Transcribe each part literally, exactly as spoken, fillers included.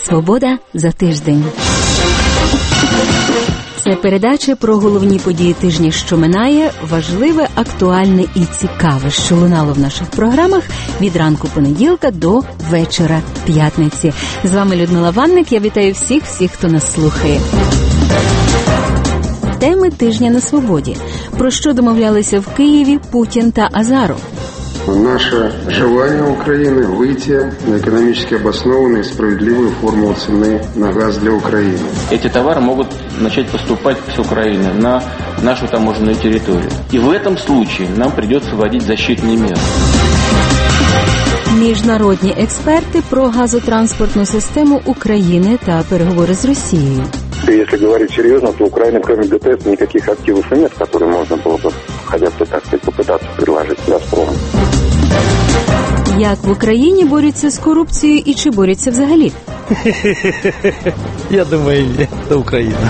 Свобода за тиждень. Це передача про головні події тижня, що минає, важливе, актуальне і цікаве, що лунало в наших програмах від ранку понеділка до вечора п'ятниці. З вами Людмила Ванник, я вітаю всіх, всіх, хто нас слухає. Теми тижня на свободі. Про що домовлялися в Києві Путін та Азаров? Наше желание Украины выйти на экономически обоснованную и справедливую формулу цены на газ для Украины. Эти товары могут начать поступать с Украины на нашу таможенную территорию. И в этом случае нам придется вводить защитные меры. Міжнародні експерти про газотранспортну систему України та переговори з Росією. Если говорить серьезно, то Украина, кроме ГТС, никаких активов и нет, которые можно было бы хотя бы, так сказать, попытаться предложить «Газпрому». Як в Україні борються з корупцією і чи борються взагалі? Я думаю, це Україна.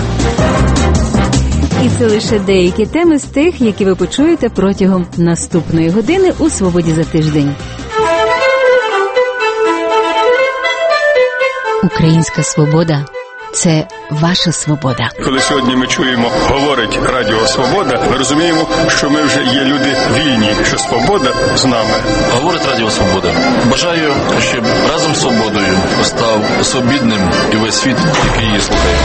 І це лише деякі теми з тих, які ви почуєте протягом наступної години у «Свободі за тиждень». Українська свобода – це ваша свобода. Коли сьогодні ми чуємо, говорить Радіо Свобода, ми розуміємо, що ми вже є люди вільні, що свобода з нами. Говорить Радіо Свобода. Бажаю, щоб разом з свободою став свобідним і весь світ, який її слухає.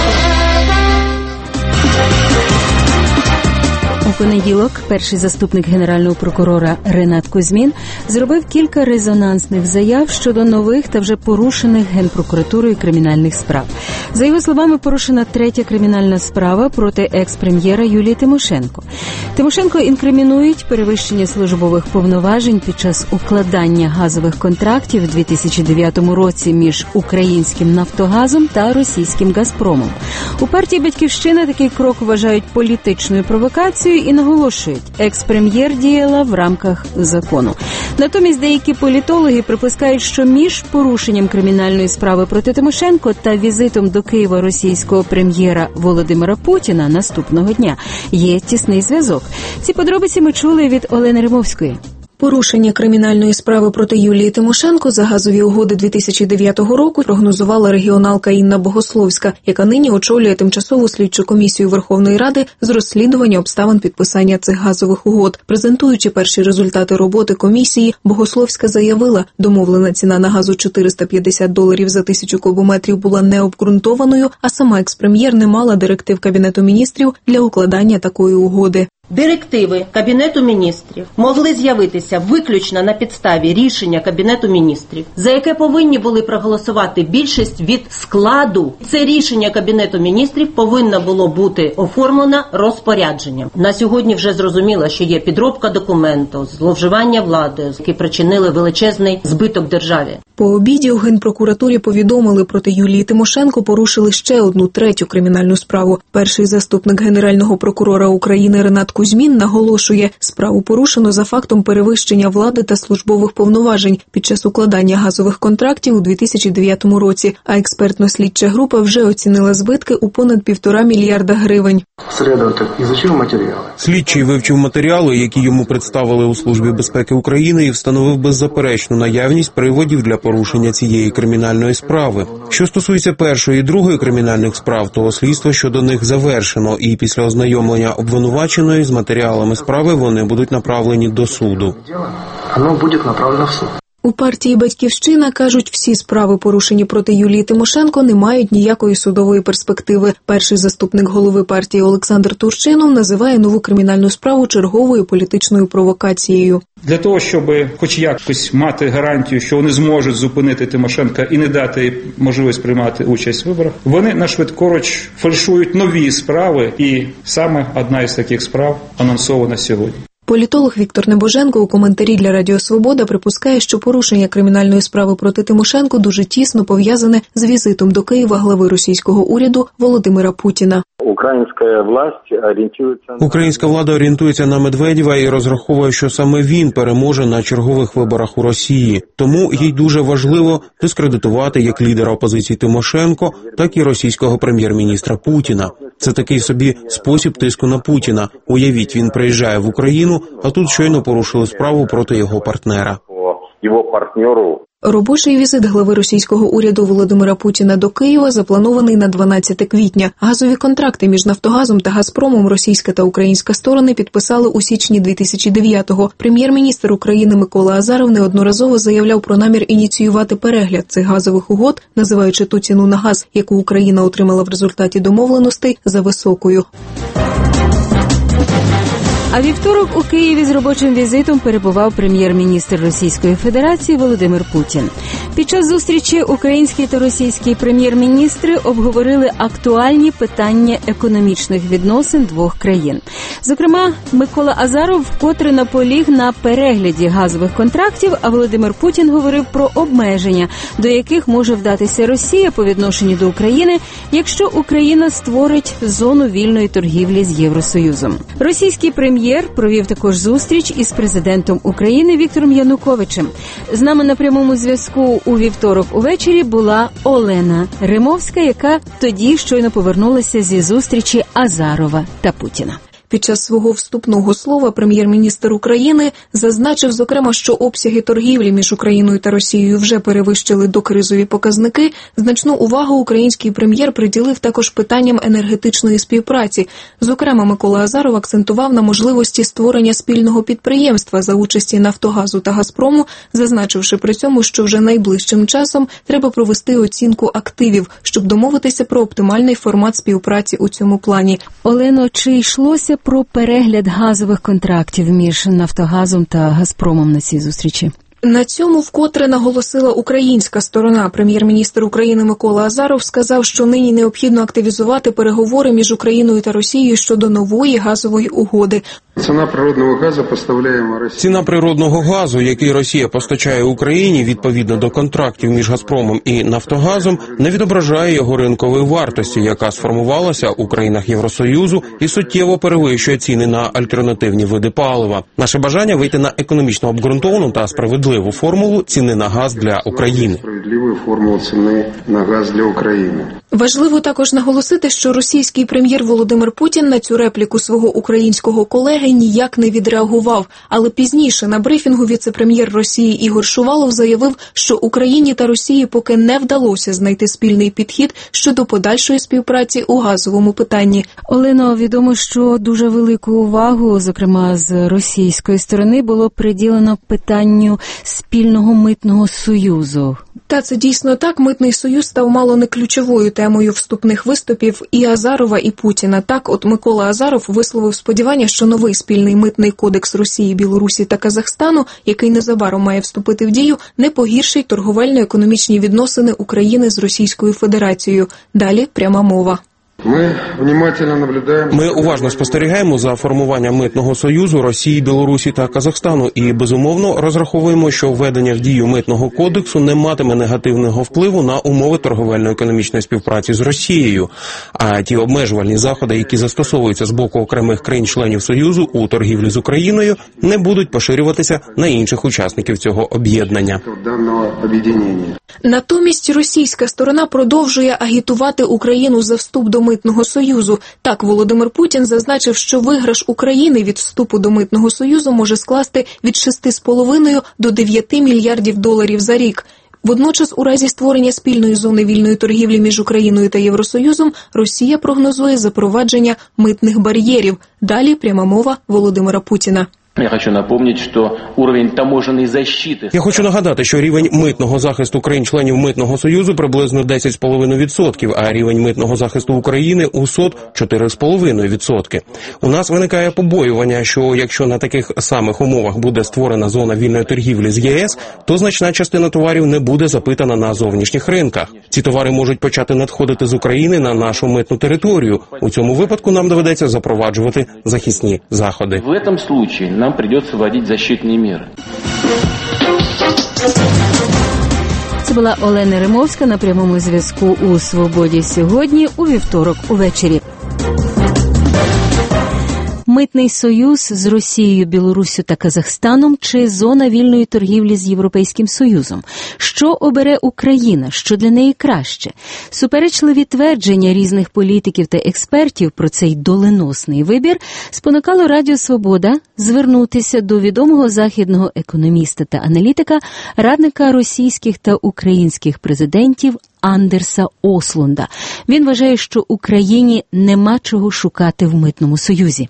У понеділок перший заступник генерального прокурора Ренат Кузьмін зробив кілька резонансних заяв щодо нових та вже порушених Генпрокуратурою кримінальних справ. За його словами, порушена третя кримінальна справа проти екс-прем'єра Юлії Тимошенко. Тимошенко інкримінують перевищення службових повноважень під час укладання газових контрактів у дві тисячі дев'ятому році між українським «Нафтогазом» та російським «Газпромом». У партії «Батьківщина» такий крок вважають політичною провокацією і наголошують, екс-прем'єр діяла в рамках закону. Натомість деякі політологи припускають, що між порушенням кримінальної справи проти Тимошенко та візитом до Києва російського прем'єра Володимира Путіна наступного дня є тісний зв'язок. Ці подробиці ми чули від Олени Римовської. Порушення кримінальної справи проти Юлії Тимошенко за газові угоди дві тисячі дев'ятого року прогнозувала регіоналка Інна Богословська, яка нині очолює тимчасову слідчу комісію Верховної Ради з розслідування обставин підписання цих газових угод. Презентуючи перші результати роботи комісії, Богословська заявила, домовлена ціна на газу чотириста п'ятдесят доларів за тисячу кубометрів була необґрунтованою, а сама екс-прем'єр не мала директив Кабінету міністрів для укладання такої угоди. Директиви Кабінету міністрів могли з'явитися виключно на підставі рішення Кабінету міністрів, за яке повинні були проголосувати більшість від складу. Це рішення Кабінету міністрів повинно було бути оформлено розпорядженням. На сьогодні вже зрозуміло, що є підробка документу, зловживання владою, які причинили величезний збиток державі. По обіді у Генпрокуратурі повідомили, проти Юлії Тимошенко порушили ще одну третю кримінальну справу. Перший заступник Генерального прокурора України Ренат Кузьмін наголошує, справу порушено за фактом перевищення влади та службових повноважень під час укладання газових контрактів у дві тисячі дев'ятому році, а експертно-слідча група вже оцінила збитки у понад півтора мільярда гривень. Слідователь ізучив матеріали. Слідчий вивчив матеріали, які йому представили у Службі безпеки України, і встановив беззаперечну наявність приводів для порушення цієї кримінальної справи. Що стосується першої і другої кримінальних справ, то слідство щодо них завершено, і після ознайомлення обвинуваченої з матеріалами справи вони будуть направлені до суду. Воно буде направлено в суд. У партії «Батьківщина» кажуть, всі справи, порушені проти Юлії Тимошенко, не мають ніякої судової перспективи. Перший заступник голови партії Олександр Турчинов називає нову кримінальну справу черговою політичною провокацією. Для того, щоб хоч якось мати гарантію, що вони зможуть зупинити Тимошенка і не дати їй можливість приймати участь в виборах, вони на швидкоруч фальшують нові справи, і саме одна із таких справ анонсована сьогодні. Політолог Віктор Небоженко у коментарі для Радіо Свобода припускає, що порушення кримінальної справи проти Тимошенко дуже тісно пов'язане з візитом до Києва глави російського уряду Володимира Путіна. Українська власть орієнтується Українська влада орієнтується на Медведєва і розраховує, що саме він переможе на чергових виборах у Росії. Тому їй дуже важливо дискредитувати як лідера опозиції Тимошенко, так і російського прем'єр-міністра Путіна. Це такий собі спосіб тиску на Путіна. Уявіть, він приїжджає в Україну, а тут щойно порушили справу проти його партнера. Його партнеру Робочий візит глави російського уряду Володимира Путіна до Києва запланований на дванадцяте квітня. Газові контракти між «Нафтогазом» та «Газпромом» російська та українська сторони підписали у січні дві тисячі дев'ятого. Прем'єр-міністр України Микола Азаров неодноразово заявляв про намір ініціювати перегляд цих газових угод, називаючи ту ціну на газ, яку Україна отримала в результаті домовленостей, за високою. А вівторок у Києві з робочим візитом перебував прем'єр-міністр Російської Федерації Володимир Путін. Під час зустрічі український та російський прем'єр-міністри обговорили актуальні питання економічних відносин двох країн. Зокрема, Микола Азаров вкотре наполіг на перегляді газових контрактів, а Володимир Путін говорив про обмеження, до яких може вдатися Росія по відношенню до України, якщо Україна створить зону вільної торгівлі з Євросоюзом. Російський прем'єр Прем'єр провів також зустріч із президентом України Віктором Януковичем. З нами на прямому зв'язку у вівторок увечері була Олена Римовська, яка тоді щойно повернулася зі зустрічі Азарова та Путіна. Під час свого вступного слова прем'єр-міністр України зазначив, зокрема, що обсяги торгівлі між Україною та Росією вже перевищили докризові показники. Значну увагу український прем'єр приділив також питанням енергетичної співпраці. Зокрема, Микола Азаров акцентував на можливості створення спільного підприємства за участі «Нафтогазу» та «Газпрому», зазначивши при цьому, що вже найближчим часом треба провести оцінку активів, щоб домовитися про оптимальний формат співпраці у цьому плані. Олено, чи йшлося про перегляд газових контрактів між «Нафтогазом» та «Газпромом» на цій зустрічі? На цьому вкотре наголосила українська сторона. Прем'єр-міністр України Микола Азаров сказав, що нині необхідно активізувати переговори між Україною та Росією щодо нової газової угоди. Ціна природного газу, поставляємо Росії. Ціна природного газу, який Росія постачає Україні відповідно до контрактів між «Газпромом» і «Нафтогазом», не відображає його ринкової вартості, яка сформувалася у країнах Євросоюзу і суттєво перевищує ціни на альтернативні види палива. Наше бажання вийти на економічно обґрунтовану та справедливу формулу ціни на газ для України. Справедливу формулу ціни на газ для України. Важливо також наголосити, що російський прем'єр Володимир Путін на цю репліку свого українського колеги ніяк не відреагував. Але пізніше на брифінгу віце-прем'єр Росії Ігор Шувалов заявив, що Україні та Росії поки не вдалося знайти спільний підхід щодо подальшої співпраці у газовому питанні. Олено, відомо, що дуже велику увагу, зокрема з російської сторони, було приділено питанню спільного митного союзу. Та це дійсно так. Митний союз став мало не ключовою темою вступних виступів і Азарова, і Путіна. Так, от Микола Азаров висловив сподівання, що новий спільний митний кодекс Росії, Білорусі та Казахстану, який незабаром має вступити в дію, не погіршить торговельно-економічні відносини України з Російською Федерацією. Далі пряма мова. Ми внимательно наблюдаємо. Ми уважно спостерігаємо за формуванням митного союзу Росії, Білорусі та Казахстану і, безумовно, розраховуємо, що введення в дію митного кодексу не матиме негативного впливу на умови торговельно-економічної співпраці з Росією. А ті обмежувальні заходи, які застосовуються з боку окремих країн-членів Союзу у торгівлі з Україною, не будуть поширюватися на інших учасників цього об'єднання. Натомість російська сторона продовжує агітувати Україну за вступ до Митного союзу. Так, Володимир Путін зазначив, що виграш України від вступу до Митного союзу може скласти від шести з половиною до дев'яти мільярдів доларів за рік. Водночас, у разі створення спільної зони вільної торгівлі між Україною та Євросоюзом, Росія прогнозує запровадження митних бар'єрів. Далі пряма мова Володимира Путіна. Я хочу напомнить, що уровень таможенної защити... Я хочу нагадати, що рівень митного захисту країн-членів Митного союзу приблизно десять з половиною відсотків, а рівень митного захисту України у СОТ – чотири з половиною відсотки. У нас виникає побоювання, що якщо на таких самих умовах буде створена зона вільної торгівлі з ЄС, то значна частина товарів не буде запитана на зовнішніх ринках. Ці товари можуть почати надходити з України на нашу митну територію. У цьому випадку нам доведеться запроваджувати захисні заходи. В цьому випадку нам придется вводить защитные меры. Це була Олена Римовська на прямому зв'язку у «Свободі» сьогодні у вівторок увечері. Митний союз з Росією, Білоруссю та Казахстаном чи зона вільної торгівлі з Європейським Союзом? Що обере Україна? Що для неї краще? Суперечливі твердження різних політиків та експертів про цей доленосний вибір спонукало Радіо Свобода звернутися до відомого західного економіста та аналітика, радника російських та українських президентів Андерса Ослунда. Він вважає, що Україні нема чого шукати в Митному союзі.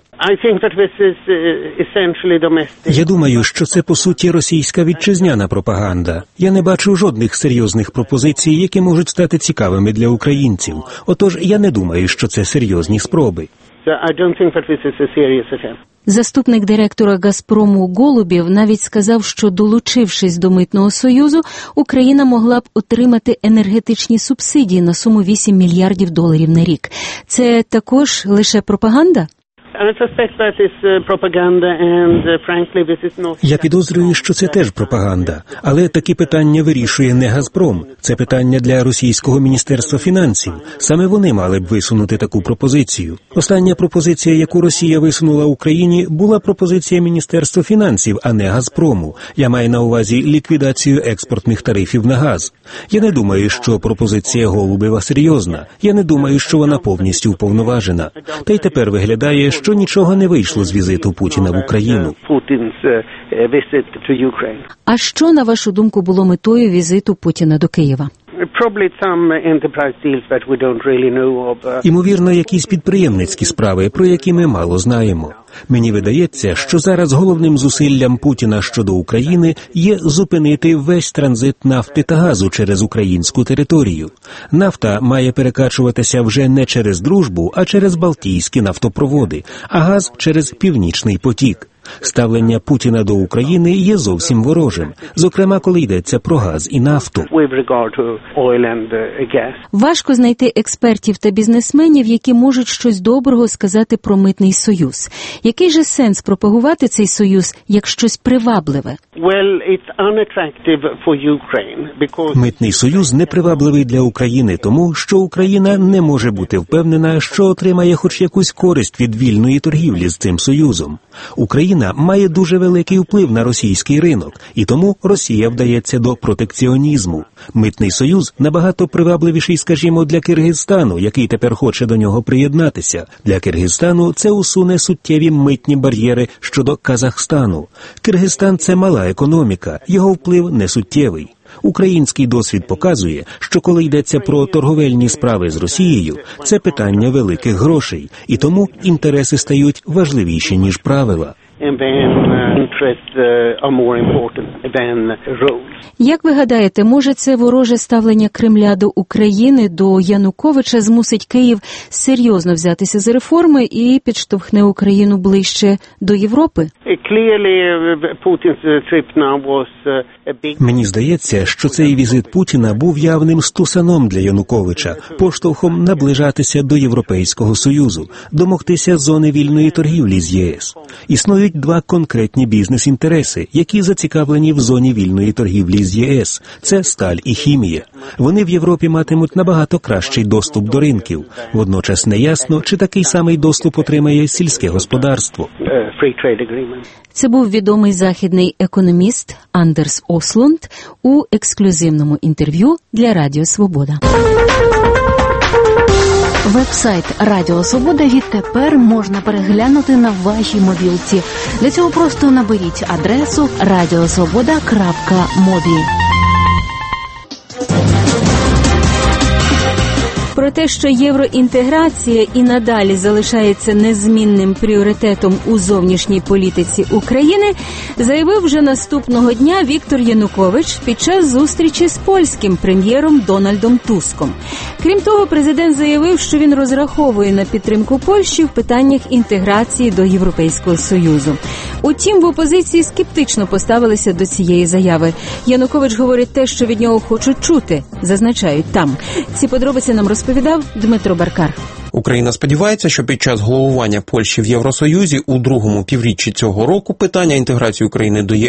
Я думаю, що це, по суті, російська вітчизняна пропаганда. Я не бачу жодних серйозних пропозицій, які можуть стати цікавими для українців. Отож, я не думаю, що це серйозні спроби. Заступник директора «Газпрому» Голубів навіть сказав, що, долучившись до Митного союзу, Україна могла б отримати енергетичні субсидії на суму вісім мільярдів доларів на рік. Це також лише пропаганда? Я підозрюю, що це теж пропаганда. Але такі питання вирішує не «Газпром». Це питання для російського міністерства фінансів. Саме вони мали б висунути таку пропозицію. Остання пропозиція, яку Росія висунула Україні, була пропозиція Міністерства фінансів, а не «Газпрому». Я маю на увазі ліквідацію експортних тарифів на газ. Я не думаю, що пропозиція Голубева серйозна. Я не думаю, що вона повністю уповноважена. Та й тепер виглядає, що нічого не вийшло з візиту Путіна в Україну. А що, на вашу думку, було метою візиту Путіна до Києва? Ймовірно, якісь підприємницькі справи, про які ми мало знаємо. Мені видається, що зараз головним зусиллям Путіна щодо України є зупинити весь транзит нафти та газу через українську територію. Нафта має перекачуватися вже не через Дружбу, а через Балтійські нафтопроводи, а газ через Північний потік. Ставлення Путіна до України є зовсім ворожим, зокрема, коли йдеться про газ і нафту. Важко знайти експертів та бізнесменів, які можуть щось доброго сказати про Митний союз. Який же сенс пропагувати цей союз як щось привабливе? Митний союз непривабливий для України, тому що Україна не може бути впевнена, що отримає хоч якусь користь від вільної торгівлі з цим союзом. Україна має дуже великий вплив на російський ринок, і тому Росія вдається до протекціонізму. Митний союз набагато привабливіший, скажімо, для Киргизстану, який тепер хоче до нього приєднатися. Для Киргизстану це усуне суттєві митні бар'єри щодо Казахстану. Киргизстан – це мала економіка, його вплив не суттєвий. Український досвід показує, що коли йдеться про торговельні справи з Росією, це питання великих грошей, і тому інтереси стають важливіші, ніж правила. Як ви гадаєте, може це вороже ставлення Кремля до України, до Януковича змусить Київ серйозно взятися за реформи і підштовхне Україну ближче до Європи? Мені здається, що цей візит Путіна був явним стусаном для Януковича, поштовхом наближатися до Європейського Союзу, домогтися зони вільної торгівлі з ЄС. Існують два конкретні бізнес-інтереси, які зацікавлені в зоні вільної торгівлі з ЄС. Це сталь і хімія. Вони в Європі матимуть набагато кращий доступ до ринків. Водночас неясно, чи такий самий доступ отримає сільське господарство. Це був відомий західний економіст Андерс Ослунд у ексклюзивному інтерв'ю для Радіо Свобода. Веб-сайт Радіо Свобода відтепер можна переглянути на вашій мобілці. Для цього просто наберіть адресу радіосвобода крапка мобі. Про те, що євроінтеграція і надалі залишається незмінним пріоритетом у зовнішній політиці України, заявив вже наступного дня Віктор Янукович під час зустрічі з польським прем'єром Дональдом Туском. Крім того, президент заявив, що він розраховує на підтримку Польщі в питаннях інтеграції до Європейського Союзу. Утім, в опозиції скептично поставилися до цієї заяви. Янукович говорить те, що від нього хочуть чути, зазначають там. Ці подробиці нам розповідав Дмитро Баркар. Україна сподівається, що під час головування Польщі в Євросоюзі у другому півріччі цього року питання інтеграції України до ЄС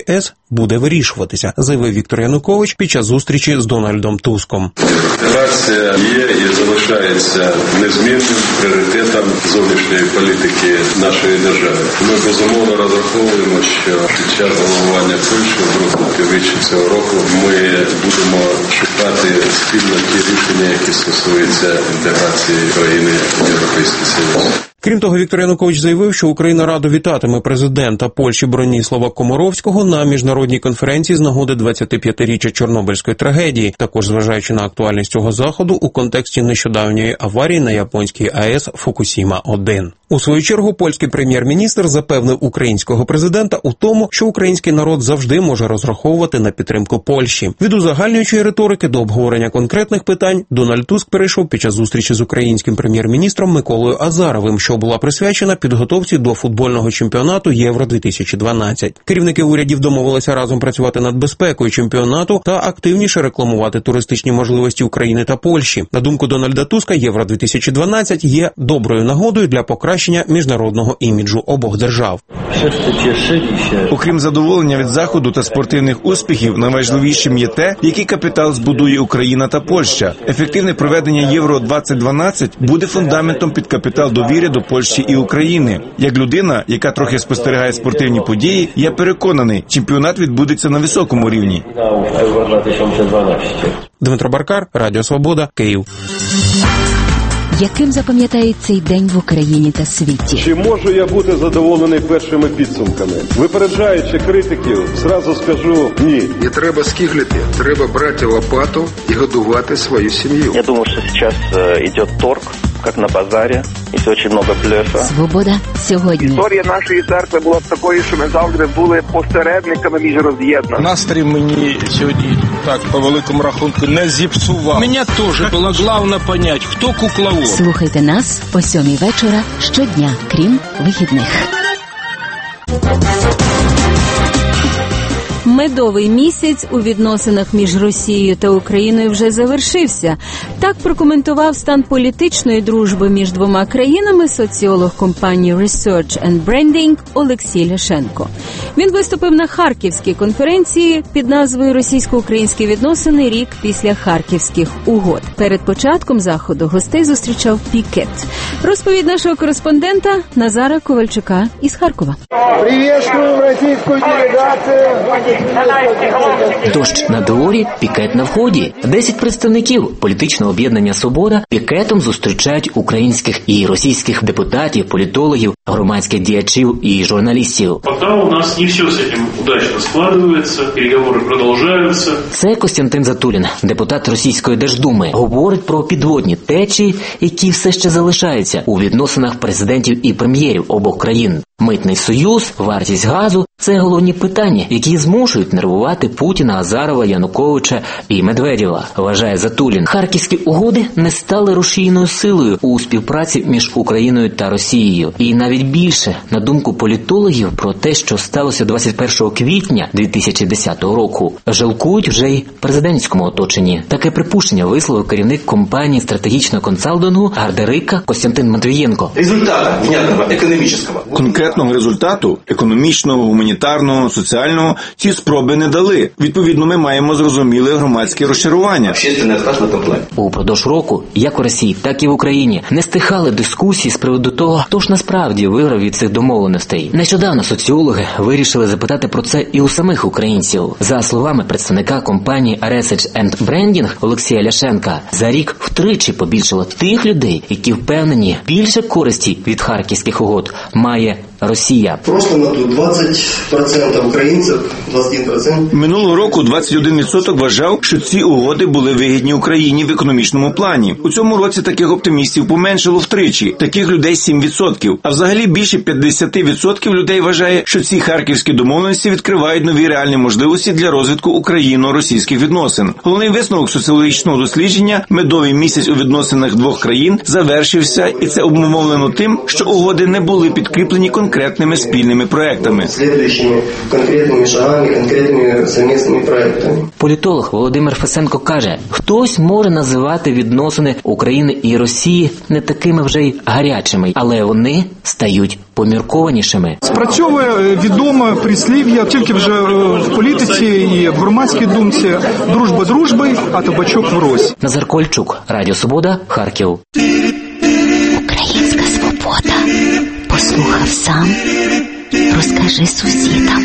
буде вирішуватися, заявив Віктор Янукович під час зустрічі з Дональдом Туском. Інтеграція є і залишається незмінним пріоритетом зовнішньої політики нашої держави. Ми безумовно розраховуємо, що під час головування Польщі в другому півріччі цього року ми будемо шукати спільно ті рішення, які стосуються інтеграції країни в Європейський Союз. Крім того, Віктор Янукович заявив, що Україна радо вітатиме президента Польщі Броніслава Комаровського на міжнародній конференції з нагоди двадцятип'ятиріччя Чорнобильської трагедії, також зважаючи на актуальність цього заходу у контексті нещодавньої аварії на японській АЕС Фукусіма один. У свою чергу, польський прем'єр-міністр запевнив українського президента у тому, що український народ завжди може розраховувати на підтримку Польщі. Від узагальнюючої риторики до обговорення конкретних питань Дональд Туск перейшов під час зустрічі з українським прем'єр-міністром Миколою Азаровим, що була присвячена підготовці до футбольного чемпіонату Євро дві тисячі дванадцять. Керівники урядів домовилися разом працювати над безпекою чемпіонату та активніше рекламувати туристичні можливості України та Польщі. На думку Дональда Туска, Євро дві тисячі дванадцять є доброю нагодою для покращення міжнародного іміджу обох держав. Окрім задоволення від заходу та спортивних успіхів, найважливішим є те, який капітал збудує Україна та Польща. Ефективне проведення Євро двадцять дванадцять буде фундаментом під капітал довіри до Польщі і України. Як людина, яка трохи спостерігає спортивні події, я переконаний, чемпіонат відбудеться на високому рівні. Дмитро Баркар, Радіо Свобода, Київ. Яким запам'ятають цей день в Україні та світі? Чи можу я бути задоволений першими підсумками? Випереджаючи критиків, зразу скажу ні. Не треба скиглити, треба брати лопату і годувати свою сім'ю. Я думаю, що зараз йде торг, як на базарі. І дуже багато блефа. Свобода сьогодні. Історія нашої церкви була б такою, що ми завжди були посередниками між роз'єднаними. Настрій мені сьогодні, так, по великому рахунку, не зіпсував. Мене теж було головне поняти, хто кукловод. Слухайте нас о сьомій вечора щодня, крім вихідних. Медовий місяць у відносинах між Росією та Україною вже завершився. Так прокоментував стан політичної дружби між двома країнами соціолог компанії Research and Branding Олексій Ляшенко. Він виступив на Харківській конференції під назвою «Російсько-українські відносини. Рік після Харківських угод». Перед початком заходу гостей зустрічав пікет. Розповідь нашого кореспондента Назара Ковальчука із Харкова. Приветствую російську делегацію. Дощ на дворі, пікет на вході. Десять представників політичного об'єднання «Свобода» пікетом зустрічають українських і російських депутатів, політологів, громадських діячів і журналістів. Поки у нас не все з цим удачно складається, переговори продовжуються. Це Костянтин Затулін, депутат Російської Держдуми, говорить про підводні течії, які все ще залишаються у відносинах президентів і прем'єрів обох країн. Митний союз, вартість газу – це головні питання, які змушують нервувати Путіна, Азарова, Януковича і Медведєва, вважає Затулін. Харківські угоди не стали рушійною силою у співпраці між Україною та Росією. І навіть більше, на думку політологів, про те, що сталося двадцять першого квітня дві тисячі десятого року, жалкують вже й президентському оточенні. Таке припущення висловив керівник компанії стратегічного консалтингу «Гардерика» Костянтин Матвієнко. Результата внятного економічного. Конкретного результату – економічного, гуманітарного, соціального – ці спроби не дали. Відповідно, ми маємо зрозуміле громадське розчарування. Упродовж року, як у Росії, так і в Україні, не стихали дискусії з приводу того, хто ж насправді виграв від цих домовленостей. Нещодавно соціологи вирішили запитати про це і у самих українців. За словами представника компанії Research and Branding Олексія Ляшенка, за рік втричі побільшало тих людей, які впевнені, більше користі від харківських угод має Росія. В прошлом году двадцять відсотків українців, двадцять один відсоток. Минулого року двадцять один відсоток вважав, що ці угоди були вигідні Україні в економічному плані. У цьому році таких оптимістів поменшало втричі, таких людей сім відсотків. А взагалі більше п'ятдесят відсотків людей вважає, що ці харківські домовленості відкривають нові реальні можливості для розвитку україно-російських відносин. Головний висновок соціологічного дослідження «Медовий місяць у відносинах двох країн» завершився, і це обумовлено тим, що угоди не були підкріплені конкретними конкретними спільними проектами. Слідуючими конкретними шагами, конкретними совместными проектами. Політолог Володимир Фесенко каже, хтось може називати відносини України і Росії не такими вже й гарячими, але вони стають поміркованішими. Спрацьовує відоме прислів'я тільки вже в політиці і в громадській думці: дружба дружби, а табачок врозь. Назар Кольчук, Радіо Свобода, Харків. Українська свобода. Послухав сам, розкажи сусідам.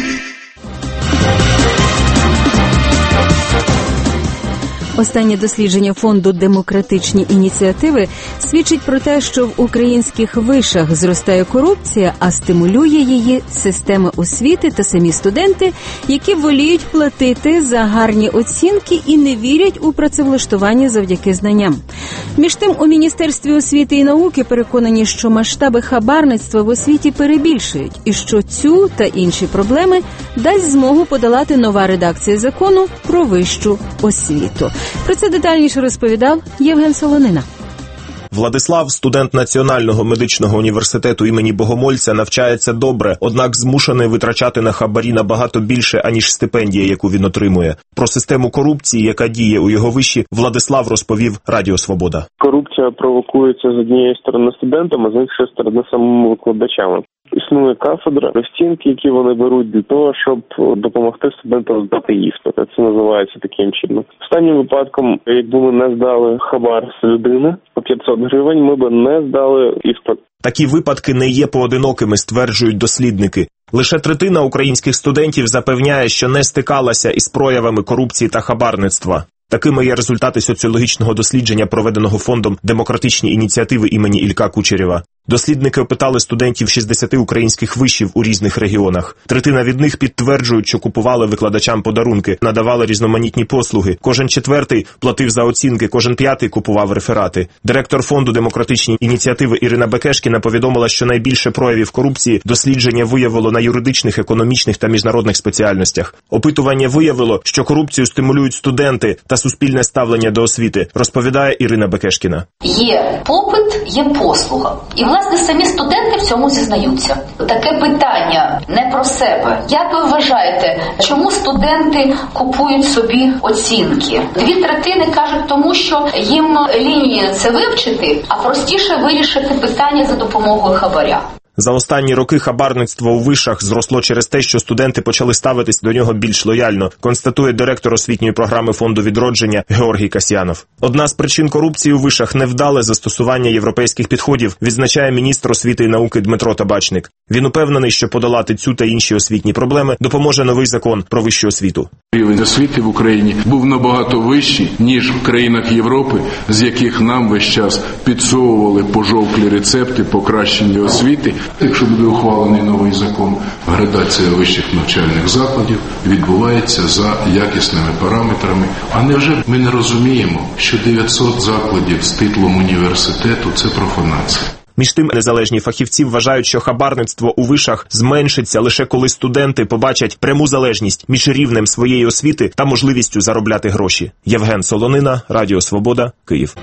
Останнє дослідження фонду «Демократичні ініціативи» свідчить про те, що в українських вишах зростає корупція, а стимулює її система освіти та самі студенти, які воліють платити за гарні оцінки і не вірять у працевлаштування завдяки знанням. Між тим, у Міністерстві освіти і науки переконані, що масштаби хабарництва в освіті перебільшують, і що цю та інші проблеми дасть змогу подолати нова редакція закону про вищу освіту. Про це детальніше розповідав Євген Солонина. Владислав, студент Національного медичного університету імені Богомольця, навчається добре, однак змушений витрачати на хабарі набагато більше, аніж стипендія, яку він отримує. Про систему корупції, яка діє у його виші, Владислав розповів Радіо Свобода. Корупція провокується з однієї сторони студентами, а з іншої сторони самими викладачами. Існує кафедра, розцінки, які вони беруть для того, щоб допомогти студентам здати іспит. Це називається таким чином. Останнім випадком, якби ми не здали хабар з людини по п'ятсот гривень, ми б не здали іспит. Такі випадки не є поодинокими, стверджують дослідники. Лише третина українських студентів запевняє, що не стикалася із проявами корупції та хабарництва. Такими є результати соціологічного дослідження, проведеного фондом «Демократичні ініціативи» імені Ілька Кучерєва. Дослідники опитали студентів шістдесяти українських вишів у різних регіонах. Третина від них підтверджують, що купували викладачам подарунки, надавали різноманітні послуги. Кожен четвертий платив за оцінки, кожен п'ятий купував реферати. Директор фонду «Демократичні ініціативи» Ірина Бекешкіна повідомила, що найбільше проявів корупції дослідження виявило на юридичних, економічних та міжнародних спеціальностях. Опитування виявило, що корупцію стимулюють студенти та суспільне ставлення до освіти, розповідає Ірина Бекешкіна. Є попит, є послуга. І, власне, самі студенти в цьому зізнаються. Таке питання не про себе. Як ви вважаєте, чому студенти купують собі оцінки? Дві третини кажуть тому, що їм лінії це вивчити, а простіше вирішити питання за допомогою хабаря. За останні роки хабарництво у вишах зросло через те, що студенти почали ставитись до нього більш лояльно, констатує директор освітньої програми Фонду відродження Георгій Касьянов. Одна з причин корупції у вишах – невдале застосування європейських підходів, відзначає міністр освіти і науки Дмитро Табачник. Він упевнений, що подолати цю та інші освітні проблеми допоможе новий закон про вищу освіту. Рівень освіти в Україні був набагато вищий, ніж в країнах Європи, з яких нам весь час підсовували пожовклі рецепти покращення освіти. Якщо буде ухвалений новий закон, градація вищих навчальних закладів відбувається за якісними параметрами. А невже ми не розуміємо, що дев'ятсот закладів з титулом університету – це профанація? Між тим, незалежні фахівці вважають, що хабарництво у вишах зменшиться лише коли студенти побачать пряму залежність між рівнем своєї освіти та можливістю заробляти гроші. Євген Солонина, Радіо Свобода, Київ.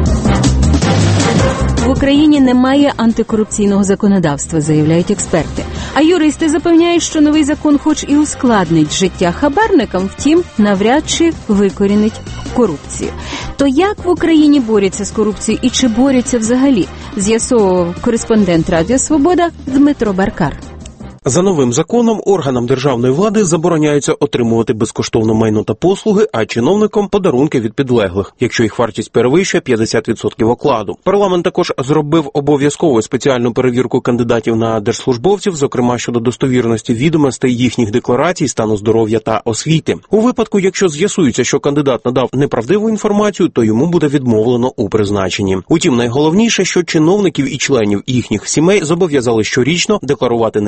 В Україні немає антикорупційного законодавства, заявляють експерти. А юристи запевняють, що новий закон хоч і ускладнить життя хабарникам, втім, навряд чи викорінить корупцію. То як в Україні борються з корупцією і чи борються взагалі, з'ясовував кореспондент Радіо Свобода Дмитро Баркар. За новим законом органам державної влади забороняється отримувати безкоштовно майно та послуги, а чиновникам – подарунки від підлеглих, якщо їх вартість перевищує п'ятдесят відсотків окладу. Парламент також зробив обов'язкову спеціальну перевірку кандидатів на держслужбовців, зокрема щодо достовірності відомостей їхніх декларацій, стану здоров'я та освіти. У випадку, якщо з'ясується, що кандидат надав неправдиву інформацію, то йому буде відмовлено у призначенні. Утім, найголовніше, що чиновників і членів їхніх сімей зобов'язали щорічно декларувати не лише доходи,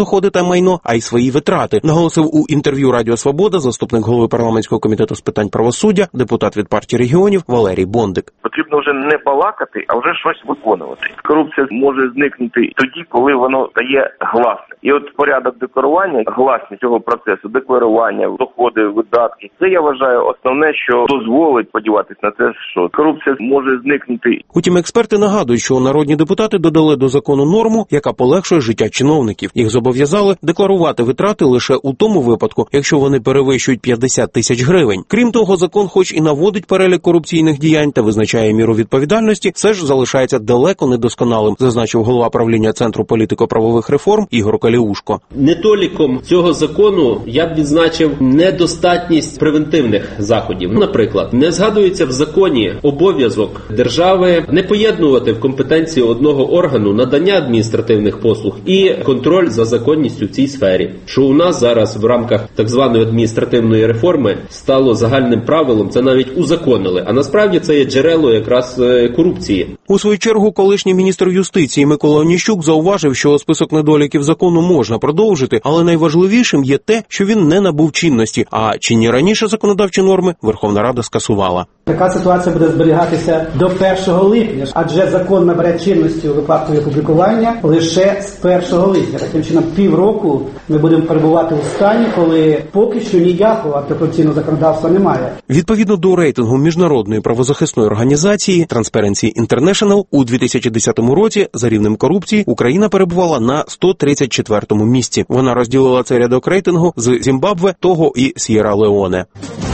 доходи та майно, а й свої витрати, наголосив у інтерв'ю Радіо Свобода заступник голови парламентського комітету з питань правосуддя, депутат від партії регіонів Валерій Бондик. Потрібно вже не балакати, а вже щось виконувати. Корупція може зникнути тоді, коли воно стає гласне. І от порядок декларування, гласність цього процесу, декларування, доходи, видатки, це, я вважаю, основне, що дозволить сподіватися на те, що корупція може зникнути. Утім, експерти нагадують, що народні депутати додали до закону норму, яка полегшує життя чиновників. Їх зобов'язали декларувати витрати лише у тому випадку, якщо вони перевищують п'ятдесят тисяч гривень. Крім того, закон хоч і наводить перелік корупційних діянь та визначає міру відповідальності, все ж залишається далеко недосконалим, зазначив голова правління Центру політико-правових реформ Ігор Каліушко. Недоліком цього закону я б відзначив недостатність превентивних заходів. Наприклад, не згадується в законі обов'язок держави не поєднувати в компетенції одного органу надання адміністративних послуг і контроль за законністю в цій сфері, що у нас зараз в рамках так званої адміністративної реформи стало загальним правилом, це навіть узаконили, а насправді це є джерело якраз корупції. У свою чергу колишній міністр юстиції Микола Оніщук зауважив, що список недоліків закону можна продовжити, але найважливішим є те, що він не набув чинності, а чинні раніше законодавчі норми Верховна Рада скасувала. Така ситуація буде зберігатися до першого липня, адже закон набере чинності у випадку опублікування лише з першого липня. Таким чином, півроку ми будемо перебувати у стані, коли поки що ніякого антикорупційного законодавства немає. Відповідно до рейтингу міжнародної правозахисної організації Transparency International, у дві тисячі десятому році за рівнем корупції Україна перебувала на сто тридцять четвертому місці. Вона розділила цей рядок рейтингу з Зімбабве, Того і С'єра-Леоне.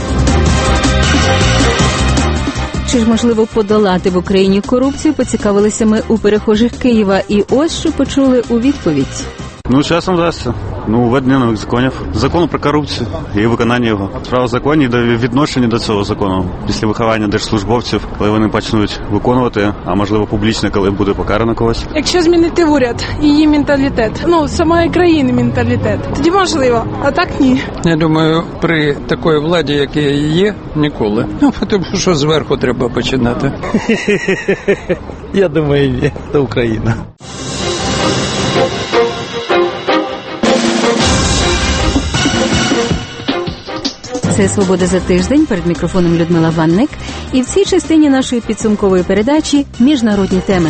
Чи ж можливо подолати в Україні корупцію, поцікавилися ми у перехожих Києва. І ось що почули у відповідь. Ну, часом вдасться. Ну, введення нових законів. Закону про корупцію і виконання його. Справа в законі і до відношення до цього закону. Після виховання держслужбовців, коли вони почнуть виконувати, а можливо публічно, коли буде покарано когось. Якщо змінити уряд і її менталітет, ну, самої країни менталітет, тоді можливо, а так ні. Я думаю, при такої владі, яка є, ніколи. Ну, тому що зверху треба починати. Я думаю, ні. Це Україна. Це «Свобода за тиждень», перед мікрофоном Людмила Ванник. І в цій частині нашої підсумкової передачі міжнародні теми.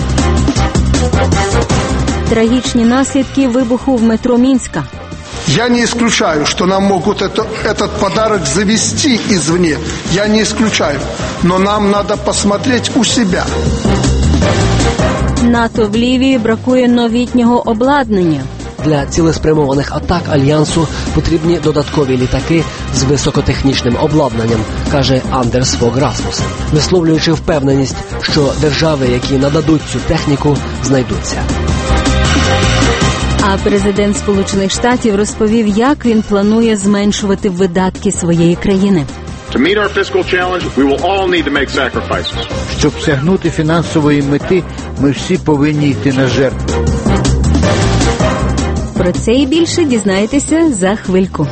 Трагічні наслідки вибуху в метро Мінська. Я не исключаю, что нам могут это, этот подарок завести извне. Я не исключаю. Но нам надо посмотреть у себя. НАТО в Лівії бракує новітнього обладнання. Для цілеспрямованих атак Альянсу потрібні додаткові літаки з високотехнічним обладнанням, каже Андерс Фог Расмусен, висловлюючи впевненість, що держави, які нададуть цю техніку, знайдуться. А президент Сполучених Штатів розповів, як він планує зменшувати видатки своєї країни. Щоб сягнути фінансової мети, ми всі повинні йти на жертву. Про це і більше дізнаєтеся за хвильку.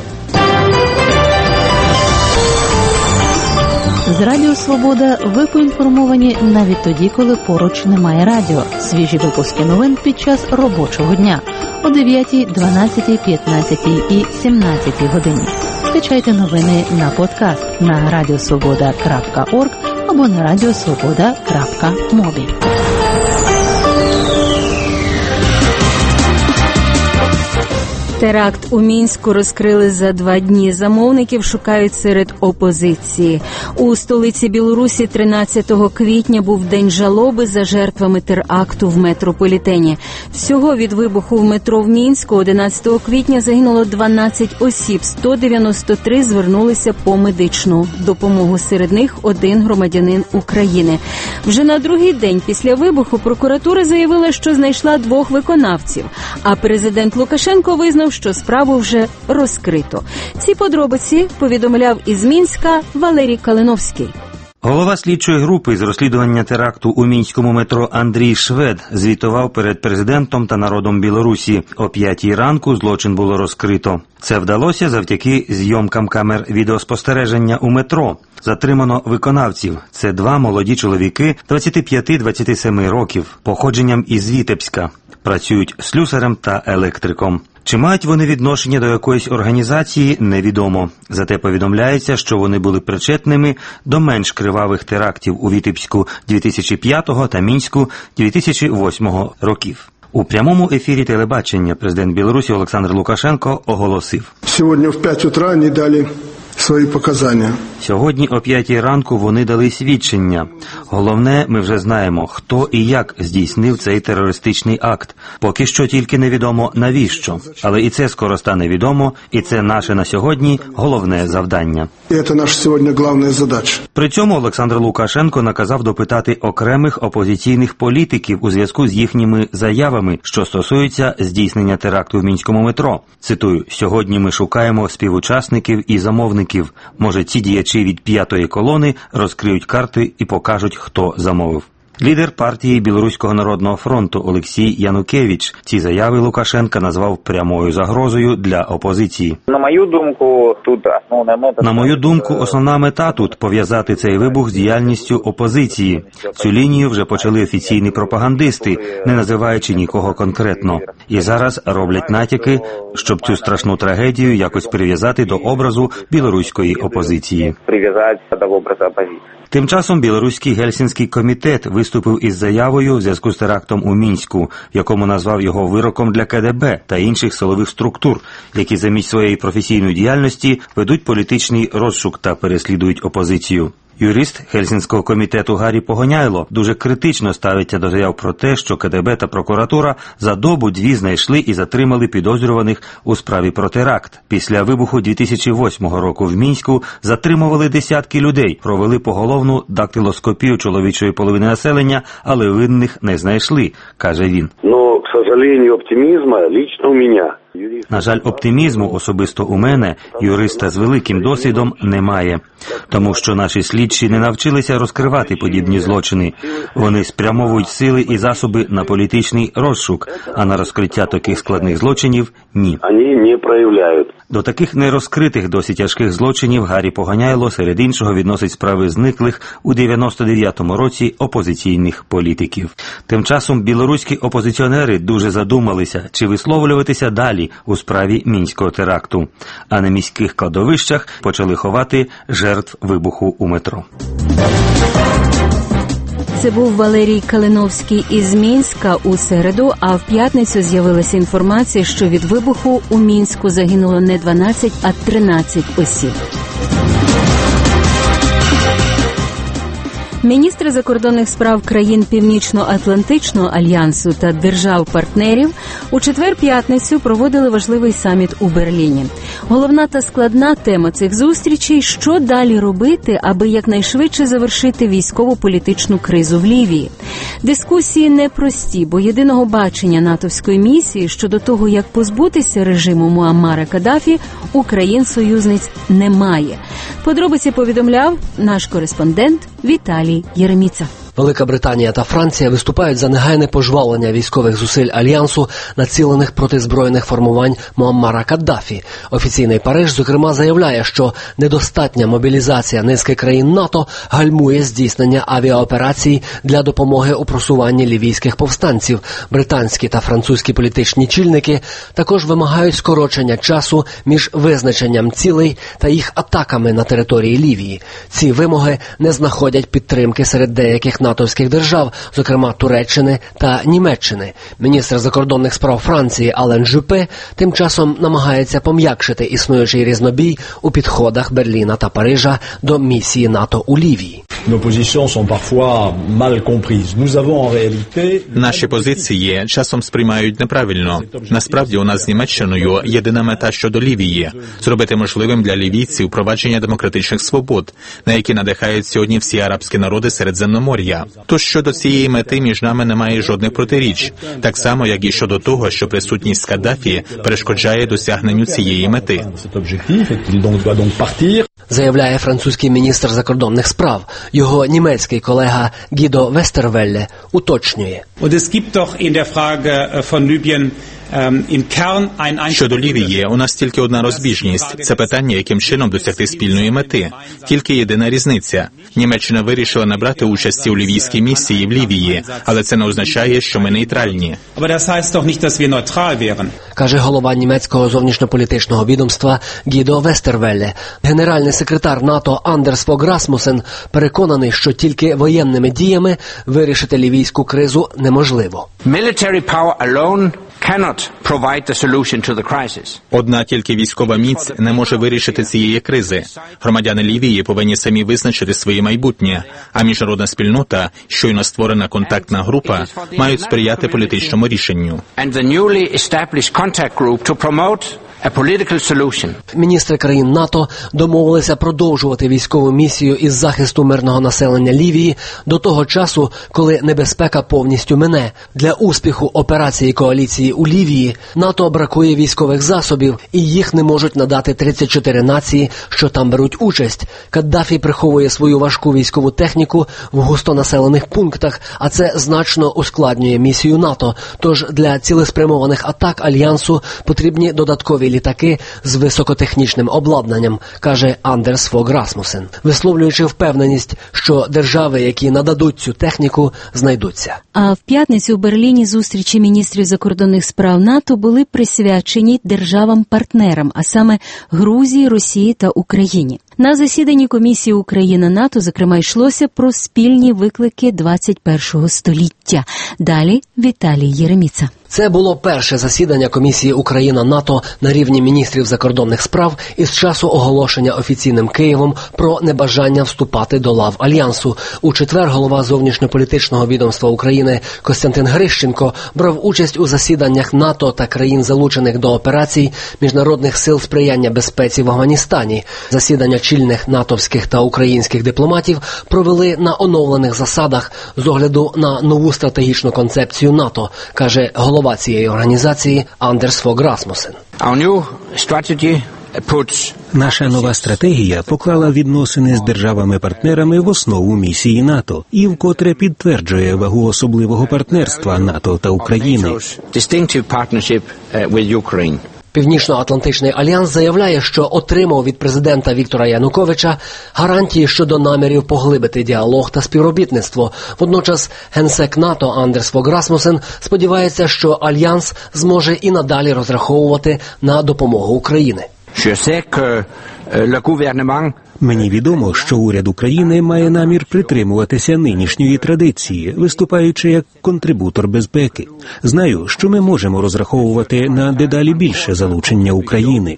З Радіо Свобода ви поінформовані навіть тоді, коли поруч немає радіо. Свіжі випуски новин під час робочого дня о дев'ятій, дванадцятій, п'ятнадцятій і сімнадцятій годині. Скачайте новини на подкаст на радіосвобода крапка орг або на радіосвобода крапка мобі. Теракт у Мінську розкрили за два дні. Замовників шукають серед опозиції. У столиці Білорусі тринадцятого квітня був день жалоби за жертвами теракту в метрополітені. Всього від вибуху в метро в Мінську одинадцятого квітня загинуло дванадцять осіб, сто дев'яносто три звернулися по медичну допомогу. Серед них один громадянин України. Вже на другий день після вибуху прокуратура заявила, що знайшла двох виконавців, а президент Лукашенко визнав, що справу вже розкрито. Ці подробиці повідомляв із Мінська Валерій Калиновський. Голова слідчої групи з розслідування теракту у мінському метро Андрій Швед звітував перед президентом та народом Білорусі. О п'ятій ранку злочин було розкрито. Це вдалося завдяки зйомкам камер відеоспостереження у метро. Затримано виконавців. Це два молоді чоловіки двадцять п'ять - двадцять сім років, походженням із Вітебська. Працюють слюсарем та електриком. Чи мають вони відношення до якоїсь організації, невідомо. Зате повідомляється, що вони були причетними до менш кривавих терактів у Вітебську дві тисячі п'ятого та Мінську дві тисячі восьмого років. У прямому ефірі телебачення президент Білорусі Олександр Лукашенко оголосив. Сьогодні в п'ять утра вони дали свої показання. Сьогодні о п'ятій ранку вони дали свідчення. Головне, ми вже знаємо, хто і як здійснив цей терористичний акт. Поки що тільки невідомо навіщо. Але і це скоро стане відомо, і це наше на сьогодні головне завдання. І це наша сьогодні головна задача. При цьому Олександр Лукашенко наказав допитати окремих опозиційних політиків у зв'язку з їхніми заявами, що стосуються здійснення теракту в Мінському метро. Цитую, «Сьогодні ми шукаємо співучасників і замовників. Може, ці діячі від п'ятої колони розкриють карти і покажуть, хто замовив». Лідер партії Білоруського народного фронту Олексій Янукевич ці заяви Лукашенка назвав прямою загрозою для опозиції. На мою думку, тут основна мета... На мою думку, основна мета тут – пов'язати цей вибух з діяльністю опозиції. Цю лінію вже почали офіційні пропагандисти, не називаючи нікого конкретно. І зараз роблять натяки, щоб цю страшну трагедію якось прив'язати до образу білоруської опозиції. Прив'язати до образу опозиції. Тим часом Білоруський Гельсінський комітет виступив із заявою в зв'язку з терактом у Мінську, в якому назвав його вироком для ка де бе та інших силових структур, які замість своєї професійної діяльності ведуть політичний розшук та переслідують опозицію. Юрист Гельсінського комітету Гаррі Погоняйло дуже критично ставиться до заяв про те, що ка де бе та прокуратура за добу-дві знайшли і затримали підозрюваних у справі про теракт. Після вибуху дві тисячі восьмого року в Мінську затримували десятки людей, провели поголовну дактилоскопію чоловічої половини населення, але винних не знайшли, каже він. Ну, к сожалению, оптимізму лично у мене. На жаль, оптимізму особисто у мене, юриста з великим досвідом, немає. Тому що наші слідчі не навчилися розкривати подібні злочини. Вони спрямовують сили і засоби на політичний розшук, а на розкриття таких складних злочинів – ні. Вони не проявляють. До таких нерозкритих, досить тяжких злочинів Гаррі Погоняйло серед іншого відносить справи зниклих у дев'яносто дев'ятому році опозиційних політиків. Тим часом білоруські опозиціонери дуже задумалися, чи висловлюватися далі у справі мінського теракту. А на міських кладовищах почали ховати жертв вибуху у метро. Це був Валерій Калиновський із Мінська у середу, а в п'ятницю з'явилася інформація, що від вибуху у Мінську загинуло не дванадцять, а тринадцять осіб. Міністри закордонних справ країн Північно-Атлантичного альянсу та держав-партнерів у четвер-п'ятницю проводили важливий саміт у Берліні. Головна та складна тема цих зустрічей – що далі робити, аби якнайшвидше завершити військово-політичну кризу в Лівії. Дискусії непрості, бо єдиного бачення натовської місії щодо того, як позбутися режиму Муаммара Каддафі, у країн-союзниць немає. Подробиці повідомляв наш кореспондент Віталій Єреміца. Велика Британія та Франція виступають за негайне пожвавлення військових зусиль Альянсу, націлених проти збройних формувань Муаммара Каддафі. Офіційний Париж, зокрема, заявляє, що недостатня мобілізація низки країн НАТО гальмує здійснення авіаоперацій для допомоги у просуванні лівійських повстанців. Британські та французькі політичні чільники також вимагають скорочення часу між визначенням цілей та їх атаками на території Лівії. Ці вимоги не знаходять підтримки серед деяких натовських держав, зокрема Туреччини та Німеччини. Міністр закордонних справ Франції Ален Жюпе тим часом намагається пом'якшити існуючий різнобій у підходах Берліна та Парижа до місії НАТО у Лівії. Наші позиції часом сприймають неправильно. Насправді у нас з Німеччиною єдина мета щодо Лівії – зробити можливим для лівійців впровадження демократичних свобод, на які надихають сьогодні всі арабські народи Середземномор'я. Тож щодо цієї мети між нами немає жодних протиріч, так само, як і щодо того, що присутність Каддафі перешкоджає досягненню цієї мети. Заявляє французький міністр закордонних справ. Його німецький колега Гідо Вестервелле уточнює. Щодо Лівії, у нас тільки одна розбіжність – це питання, яким чином досягти спільної мети. Тільки єдина різниця. Німеччина вирішила не брати участі у лівійській місії в Лівії, але це не означає, що ми нейтральні. Каже голова німецького зовнішньополітичного відомства Гідо Вестервелле. Генеральний секретар НАТО Андерс Фог Расмусен переконаний, що тільки воєнними діями вирішити лівійську кризу неможливо. Одна тільки військова міць не може вирішити цієї кризи. Громадяни Лівії повинні самі визначити своє майбутнє, а міжнародна спільнота, щойно створена контактна група, мають сприяти політичному рішенню. Міністри країн НАТО домовилися продовжувати військову місію із захисту мирного населення Лівії до того часу, коли небезпека повністю мине. Для успіху операції коаліції у Лівії НАТО бракує військових засобів, і їх не можуть надати тридцять чотири нації, що там беруть участь. Каддафі приховує свою важку військову техніку в густонаселених пунктах, а це значно ускладнює місію НАТО. Тож для цілеспрямованих атак Альянсу потрібні додаткові літаки з високотехнічним обладнанням, каже Андерс Фог Расмусен, висловлюючи впевненість, що держави, які нададуть цю техніку, знайдуться. А в п'ятницю у Берліні зустрічі міністрів закордонних справ НАТО були присвячені державам-партнерам, а саме Грузії, Росії та Україні. На засіданні комісії Україна-НАТО, зокрема, йшлося про спільні виклики двадцять першого століття. Далі Віталій Єреміца. Це було перше засідання комісії Україна-НАТО на рівні міністрів закордонних справ із часу оголошення офіційним Києвом про небажання вступати до лав Альянсу. У четвер голова зовнішньополітичного відомства України Костянтин Грищенко брав участь у засіданнях НАТО та країн, залучених до операцій Міжнародних сил сприяння безпеці в Афганістані. Засідання чільних натовських та українських дипломатів провели на оновлених засадах з огляду на нову стратегічну концепцію НАТО, каже голова цієї організації Андерс Фог Расмусен. Наша нова стратегія поклала відносини з державами-партнерами в основу місії НАТО і вкотре підтверджує вагу особливого партнерства НАТО та України. Північно-Атлантичний альянс заявляє, що отримав від президента Віктора Януковича гарантії щодо намірів поглибити діалог та співробітництво. Водночас генсек НАТО Андерс Фог Расмусен сподівається, що альянс зможе і надалі розраховувати на допомогу України. Мені відомо, що уряд України має намір притримуватися нинішньої традиції, виступаючи як контрибутор безпеки. Знаю, що ми можемо розраховувати на дедалі більше залучення України.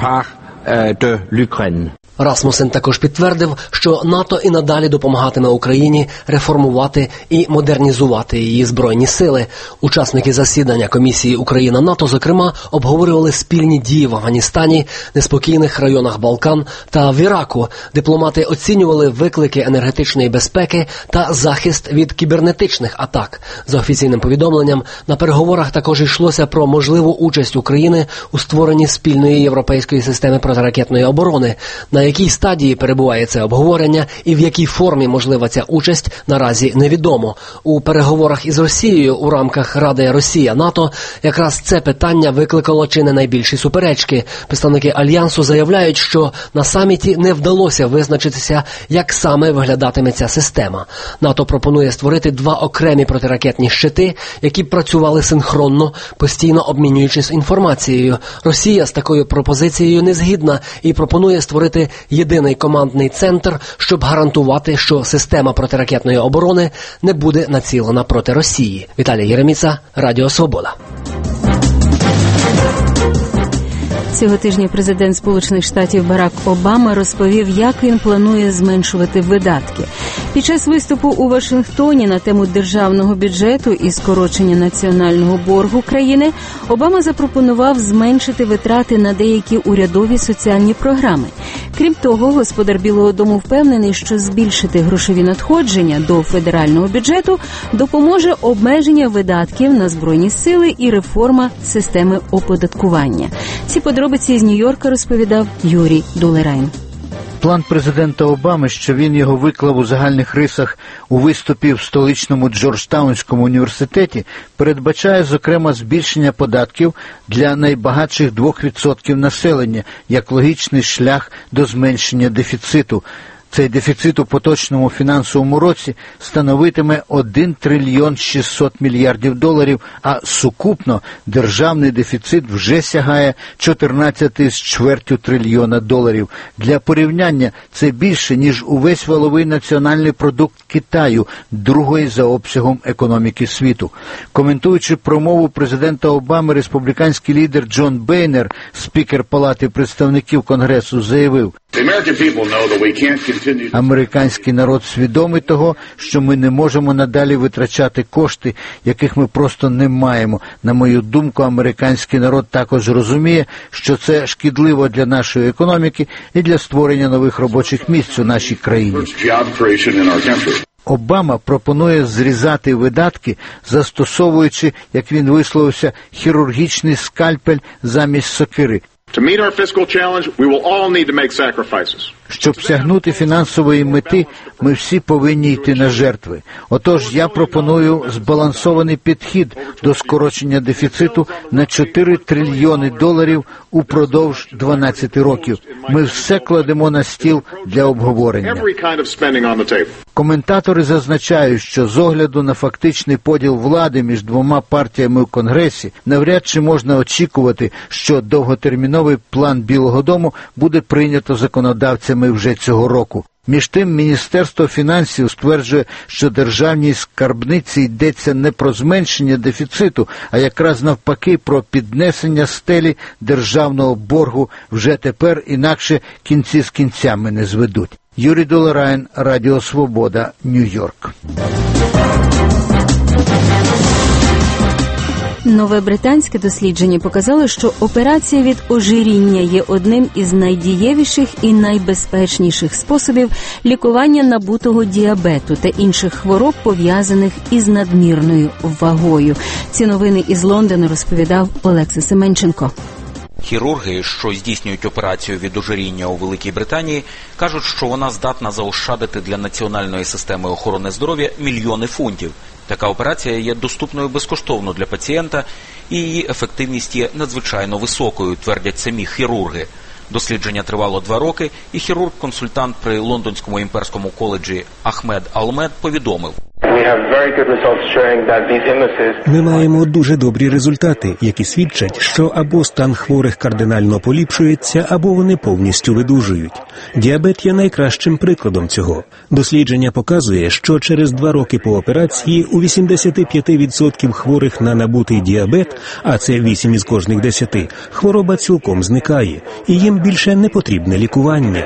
Расмусен також підтвердив, що НАТО і надалі допомагатиме Україні реформувати і модернізувати її збройні сили. Учасники засідання комісії Україна-НАТО, зокрема, обговорювали спільні дії в Афганістані, неспокійних районах Балкан та в Іраку. Дипломати оцінювали виклики енергетичної безпеки та захист від кібернетичних атак. За офіційним повідомленням, на переговорах також йшлося про можливу участь України у створенні спільної європейської системи протиракетної оборони. На якій стадії перебуває це обговорення і в якій формі можлива ця участь, наразі невідомо. У переговорах із Росією у рамках Ради Росія-НАТО якраз це питання викликало чи не найбільші суперечки. Представники Альянсу заявляють, що на саміті не вдалося визначитися, як саме виглядатиме ця система. НАТО пропонує створити два окремі протиракетні щити, які б працювали синхронно, постійно обмінюючись інформацією. Росія з такою пропозицією не згідна і пропонує створити єдиний командний центр, щоб гарантувати, що система протиракетної оборони не буде націлена проти Росії. Віталій Єреміца, Радіо Свобода. Цього тижня президент Сполучених Штатів Барак Обама розповів, як він планує зменшувати видатки. Під час виступу у Вашингтоні на тему державного бюджету і скорочення національного боргу країни Обама запропонував зменшити витрати на деякі урядові соціальні програми. Крім того, господар Білого дому впевнений, що збільшити грошові надходження до федерального бюджету допоможе обмеження видатків на Збройні сили і реформа системи оподаткування. Ці подробиці з Нью-Йорка розповідав Юрій Дулерайн. План президента Обами, що він його виклав у загальних рисах у виступі в столичному Джорджтаунському університеті, передбачає, зокрема, збільшення податків для найбагатших двох відсотків населення, як логічний шлях до зменшення дефіциту. Цей дефіцит у поточному фінансовому році становитиме один трильйон шістсот мільярдів доларів, а сукупно державний дефіцит вже сягає чотирнадцять з чвертю трильйона доларів. Для порівняння це більше, ніж увесь валовий національний продукт Китаю, другої за обсягом економіки світу. Коментуючи промову президента Обами, республіканський лідер Джон Бейнер, спікер Палати представників Конгресу, заявив: «Американський народ свідомий того, що ми не можемо надалі витрачати кошти, яких ми просто не маємо. На мою думку, американський народ також розуміє, що це шкідливо для нашої економіки і для створення нових робочих місць у нашій країні». Обама пропонує зрізати видатки, застосовуючи, як він висловився, хірургічний скальпель замість сокири. Щоб сягнути фінансової мети, ми всі повинні йти на жертви. Отож, я пропоную збалансований підхід до скорочення дефіциту на чотири трильйони доларів упродовж дванадцяти років. Ми все кладемо на стіл для обговорення. Коментатори зазначають, що з огляду на фактичний поділ влади між двома партіями у Конгресі, навряд чи можна очікувати, що довготерміновий план Білого дому буде прийнято законодавцями вже цього року. Між тим, Міністерство фінансів стверджує, що державній скарбниці йдеться не про зменшення дефіциту, а якраз навпаки про піднесення стелі державного боргу вже тепер, інакше кінці з кінцями не зведуть. Юрій Долорайн, Радіо Свобода, Нью-Йорк. Нове британське дослідження показало, що операція від ожиріння є одним із найдієвіших і найбезпечніших способів лікування набутого діабету та інших хвороб, пов'язаних із надмірною вагою. Ці новини із Лондона розповідав Олекса Семенченко. Хірурги, що здійснюють операцію від ожиріння у Великій Британії, кажуть, що вона здатна заощадити для національної системи охорони здоров'я мільйони фунтів. Така операція є доступною безкоштовно для пацієнта, і її ефективність є надзвичайно високою, твердять самі хірурги. Дослідження тривало два роки, і хірург-консультант при Лондонському імперському коледжі Ахмед Алмед повідомив: Ми маємо дуже добрі результати, які свідчать, що або стан хворих кардинально поліпшується, або вони повністю видужують. Діабет є найкращим прикладом цього. Дослідження показує, що через два роки по операції у вісімдесят п'ять відсотків хворих на набутий діабет, а це вісім із кожних десяти, хвороба цілком зникає, і їм більше не потрібне лікування.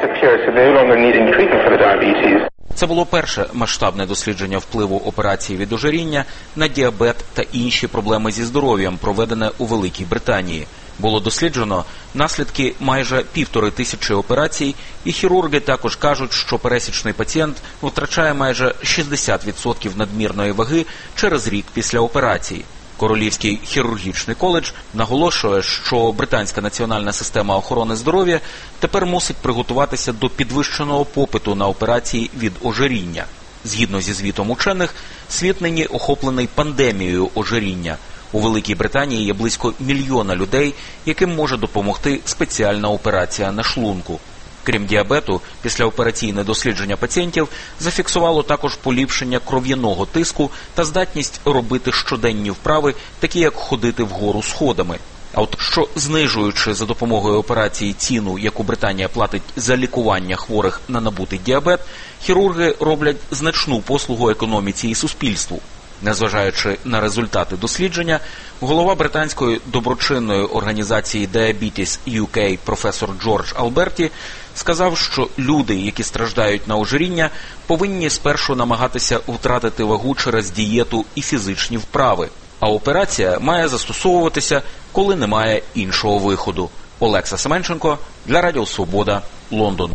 Це було перше масштабне дослідження впливу операції від ожиріння на діабет та інші проблеми зі здоров'ям, проведене у Великій Британії. Було досліджено наслідки майже півтори тисячі операцій, і хірурги також кажуть, що пересічний пацієнт втрачає майже шістдесят відсотків надмірної ваги через рік після операції. Королівський хірургічний коледж наголошує, що британська національна система охорони здоров'я тепер мусить приготуватися до підвищеного попиту на операції від ожиріння. Згідно зі звітом учених, світ нині охоплений пандемією ожиріння. У Великій Британії є близько мільйона людей, яким може допомогти спеціальна операція на шлунку. Крім діабету, післяопераційне дослідження пацієнтів зафіксувало також поліпшення кров'яного тиску та здатність робити щоденні вправи, такі як ходити вгору сходами. А от що, знижуючи за допомогою операції ціну, яку Британія платить за лікування хворих на набутий діабет, хірурги роблять значну послугу економіці і суспільству. Незважаючи на результати дослідження, голова британської доброчинної організації Diabetes ю кей професор Джордж Алберті сказав, що люди, які страждають на ожиріння, повинні спершу намагатися втратити вагу через дієту і фізичні вправи, а операція має застосовуватися, коли немає іншого виходу. Олекса Семенченко для Радіо Свобода, Лондон.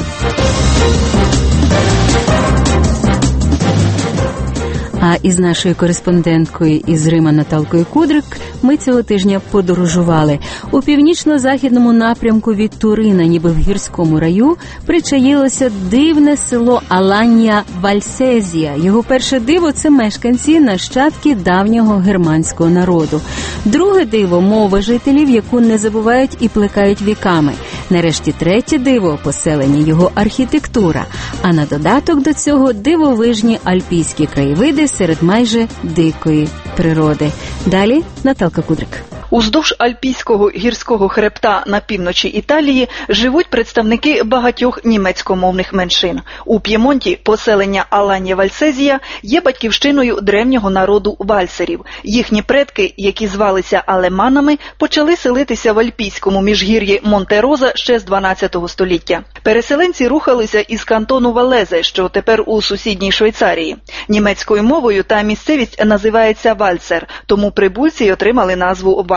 А із нашою кореспонденткою із Рима Наталкою Кудрик ми цього тижня подорожували. У північно-західному напрямку від Турина, ніби в гірському раю, причаїлося дивне село Аланія Вальсезія. Його перше диво – це мешканці, нащадки давнього германського народу. Друге диво – мова жителів, яку не забувають і плекають віками. Нарешті третє диво – поселення, його архітектура. А на додаток до цього – дивовижні альпійські краєвиди серед майже дикої природи. Далі Наталка Кудрик. Уздовж Альпійського гірського хребта на півночі Італії живуть представники багатьох німецькомовних меншин. У П'ємонті поселення Аланья-Вальсезія є батьківщиною древнього народу вальсерів. Їхні предки, які звалися алеманами, почали селитися в альпійському міжгір'ї Монте-Роза ще з дванадцятого століття. Переселенці рухалися із кантону Валезе, що тепер у сусідній Швейцарії. Німецькою мовою та місцевість називається вальсер, тому прибульці й отримали назву вальсери.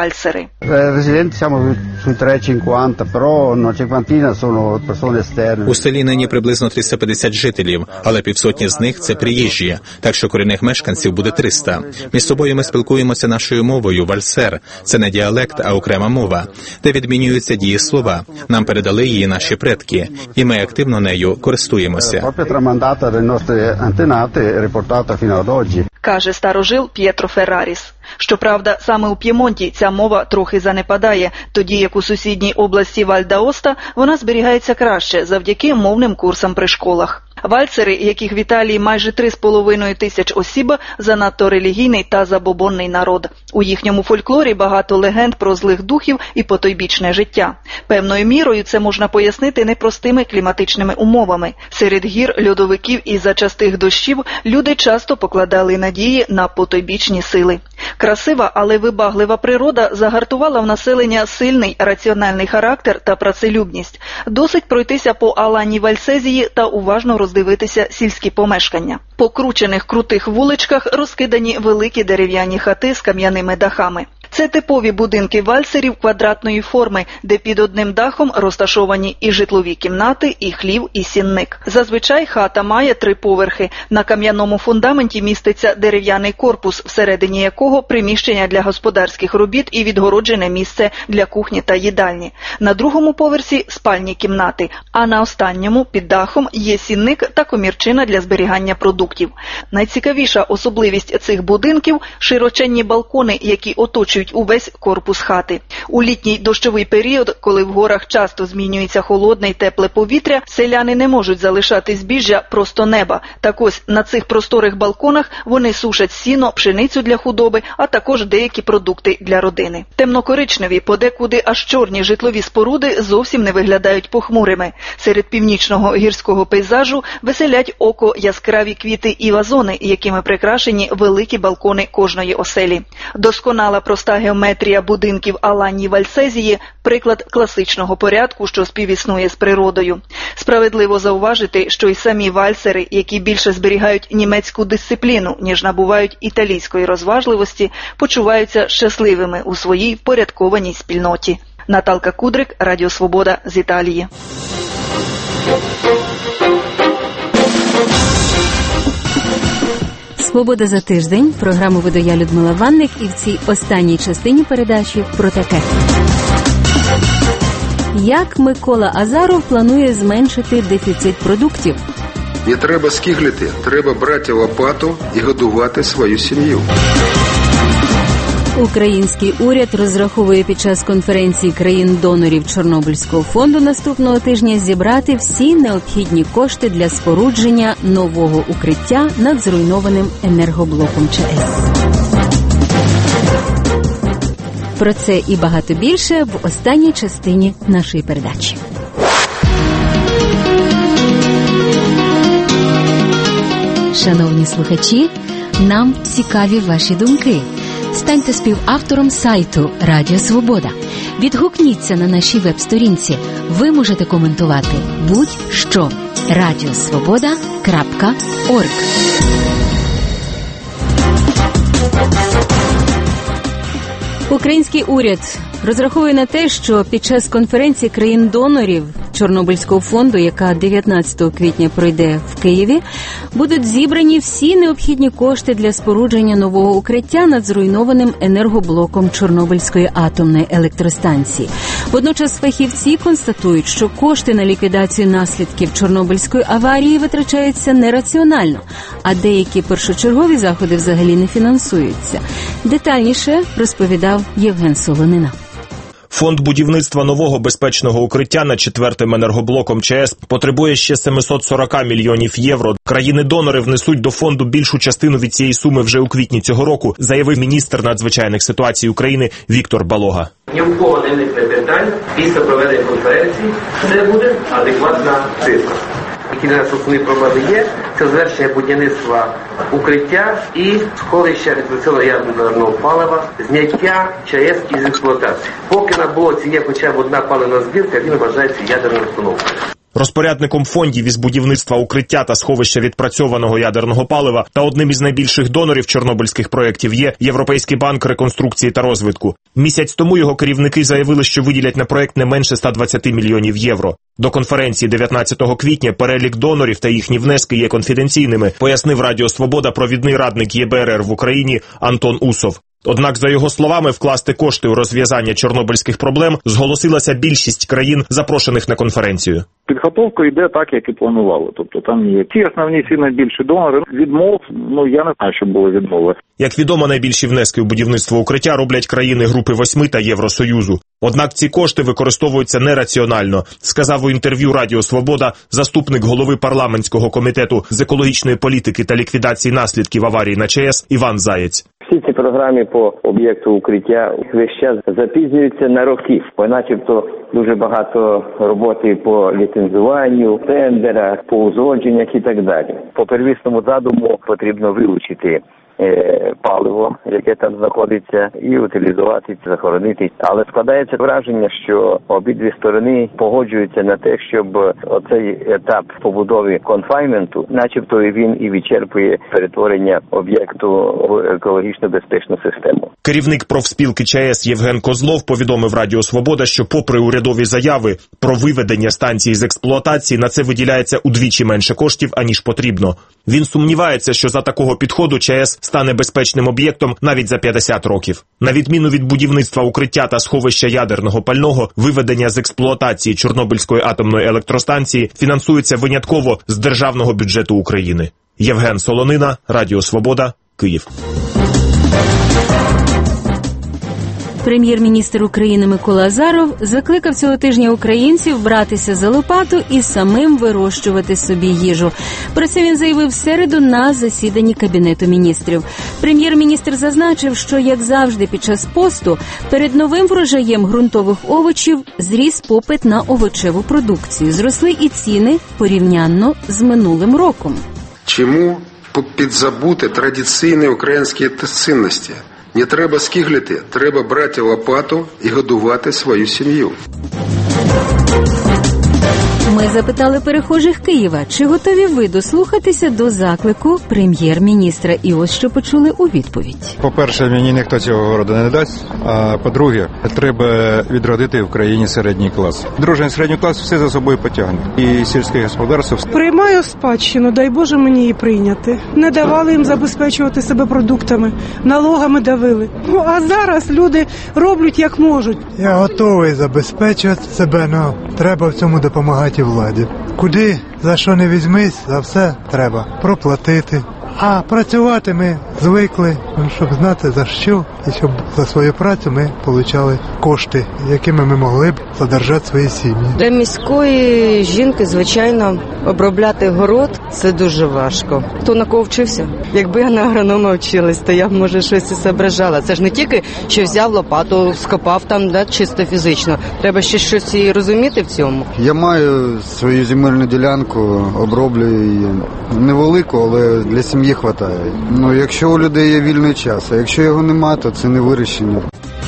У селі нині приблизно триста п'ятдесят жителів, але півсотні з них – це приїжджі, так що корінних мешканців буде триста. Між собою ми спілкуємося нашою мовою вальсер. Це не діалект, а окрема мова, де відмінюються дієслова. Нам передали її наші предки, і ми активно нею користуємося. Каже старожил П'єтро Ферраріс. Щоправда, саме у П'ємонті ця мова трохи занепадає, тоді як у сусідній області Валь-д'Аоста вона зберігається краще завдяки мовним курсам при школах. Вальсери, яких в Італії майже три з половиною тисяч осіб, занадто релігійний та забобонний народ. У їхньому фольклорі багато легенд про злих духів і потойбічне життя. Певною мірою це можна пояснити непростими кліматичними умовами. Серед гір, льодовиків і зачастих дощів люди часто покладали надії на потойбічні сили. Красива, але вибаглива природа загартувала в населення сильний раціональний характер та працелюбність. Досить пройтися по Аланьї-Вальсезії та уважно роздивитися сільські помешкання. По кручених крутих вуличках розкидані великі дерев'яні хати з кам'яними дахами. Це типові будинки вальсерів квадратної форми, де під одним дахом розташовані і житлові кімнати, і хлів, і сінник. Зазвичай хата має три поверхи. На кам'яному фундаменті міститься дерев'яний корпус, всередині якого приміщення для господарських робіт і відгороджене місце для кухні та їдальні. На другому поверсі – спальні кімнати, а на останньому, під дахом, є сінник та комірчина для зберігання продуктів. Найцікавіша особливість цих будинків – широченні балкони, які оточують увесь корпус хати. У літній дощовий період, коли в горах часто змінюється холодне й тепле повітря, селяни не можуть залишати збіжжя просто неба. Так ось на цих просторих балконах вони сушать сіно, пшеницю для худоби, а також деякі продукти для родини. Темнокоричневі, подекуди аж чорні житлові споруди зовсім не виглядають похмурими. Серед північного гірського пейзажу веселять око яскраві квіти і вазони, якими прикрашені великі балкони кожної оселі. Досконала проста геометрія будинків Аланьї-Вальсезії – приклад класичного порядку, що співіснує з природою. Справедливо зауважити, що й самі вальсери, які більше зберігають німецьку дисципліну, ніж набувають італійської розважливості, почуваються щасливими у своїй впорядкованій спільноті. Наталка Кудрик, Радіо Свобода з Італії. «Свобода за тиждень». Програму веду я, Людмила Ванник, і в цій останній частині передачі про таке. Як Микола Азаров планує зменшити дефіцит продуктів? Не треба скиглити, треба брати лопату і годувати свою сім'ю. Український уряд розраховує під час конференції країн-донорів Чорнобильського фонду наступного тижня зібрати всі необхідні кошти для спорудження нового укриття над зруйнованим енергоблоком ЧАЕС. Про це і багато більше в останній частині нашої передачі. Шановні слухачі, нам цікаві ваші думки. Станьте співавтором сайту Радіо Свобода. Відгукніться на нашій веб-сторінці. Ви можете коментувати будь-що. радіосвобода крапка орг. Український уряд розраховує на те, що під час конференції країн-донорів Чорнобильського фонду, яка дев'ятнадцятого квітня пройде в Києві, будуть зібрані всі необхідні кошти для спорудження нового укриття над зруйнованим енергоблоком Чорнобильської атомної електростанції. Водночас фахівці констатують, що кошти на ліквідацію наслідків Чорнобильської аварії витрачаються нераціонально, а деякі першочергові заходи взагалі не фінансуються. Детальніше розповідав Євген Солонина. Фонд будівництва нового безпечного укриття над четвертим енергоблоком ЧАЕС потребує ще сімсот сорок мільйонів євро. Країни-донори внесуть до фонду більшу частину від цієї суми вже у квітні цього року, заявив міністр надзвичайних ситуацій України Віктор Балога. Ні в кого не виникне питань після проведення конференції. Це буде адекватна цифра. Які на нас основні проблеми є, це завершення будівництва укриття і сховища радіаційного ядерного палива, зняття ЧАЕС із експлуатації. Поки на блоці є хоча б одна паливна збірка, він вважається ядерною установкою. Розпорядником фондів із будівництва укриття та сховища відпрацьованого ядерного палива та одним із найбільших донорів чорнобильських проєктів є Європейський банк реконструкції та розвитку. Місяць тому його керівники заявили, що виділять на проєкт не менше ста двадцяти мільйонів євро. До конференції дев'ятнадцятого квітня перелік донорів та їхні внески є конфіденційними, пояснив Радіо Свобода провідний радник ЄБРР в Україні Антон Усов. Однак, за його словами, вкласти кошти у розв'язання чорнобильських проблем зголосилася більшість країн, запрошених на конференцію. Підготовка йде так, як і планували. Тобто там є ті основні, всі найбільші донори. Відмов, ну я не знаю, що було відмови. Як відомо, найбільші внески у будівництво укриття роблять країни Групи восьми та Євросоюзу. Однак ці кошти використовуються нераціонально, сказав у інтерв'ю Радіо Свобода заступник голови парламентського комітету з екологічної політики та ліквідації наслідків аварії на ЧАЕС Іван Заєць. Всі ці програми по об'єкту укриття весь час запізнюються на роки, бо начебто дуже багато роботи по ліцензуванню, тендерах, по узгодженнях і так далі. По первісному задуму потрібно вилучити е, паливо, яке там знаходиться, і утилізувати, захоронити. Але складається враження, що обидві сторони погоджуються на те, щоб оцей етап побудови конфайнменту, начебто він і відчерпує перетворення об'єкту в екологічно безпечну систему. Керівник профспілки ЧАЕС Євген Козлов повідомив Радіо Свобода, що попри урядові заяви про виведення станції з експлуатації, на це виділяється удвічі менше коштів, аніж потрібно. Він сумнівається, що за такого підходу ЧАЕС стане безпечним об'єктом навіть за п'ятдесят років. На відміну від будівництва укриття та сховища ядерного пального, виведення з експлуатації Чорнобильської атомної електростанції фінансується винятково з державного бюджету України. Євген Солонина, Радіо Свобода, Київ. Прем'єр-міністр України Микола Азаров закликав цього тижня українців братися за лопату і самим вирощувати собі їжу. Про це він заявив в середу на засіданні Кабінету міністрів. Прем'єр-міністр зазначив, що, як завжди під час посту, перед новим врожаєм ґрунтових овочів зріс попит на овочеву продукцію. Зросли і ціни порівнянно з минулим роком. Чому підзабути традиційні українські цінності? Не треба скиглити, треба брати лопату і годувати свою сім'ю. Ми запитали перехожих Києва, чи готові ви дослухатися до заклику прем'єр-міністра. І ось що почули у відповідь. По-перше, мені ніхто цього городу не дасть, а по-друге, треба відродити в країні середній клас. Дружний середній клас все за собою потягне. І сільське господарство. Приймаю спадщину, дай Боже мені її прийняти. Не давали їм забезпечувати себе продуктами, налогами давили. Ну, а зараз люди роблять як можуть. Я готовий забезпечувати себе, але треба в цьому допомагати владі. Куди, за що не візьмись, за все треба проплатити. А працювати ми звикли, щоб знати за що, і щоб за свою працю ми отримали кошти, якими ми могли б задержати свої сім'ї. Для міської жінки, звичайно, обробляти город – це дуже важко. Хто на кого вчився? Якби я на агронома вчилась, то я б, може, щось і зображала. Це ж не тільки, що взяв лопату, скопав там, да, чисто фізично. Треба ще щось і розуміти в цьому. Я маю свою земельну ділянку, оброблюю її. Невелику, але для сім'ї вистачає. Ну, якщо у людей є вільний час, а якщо його немає, то це не вирішення.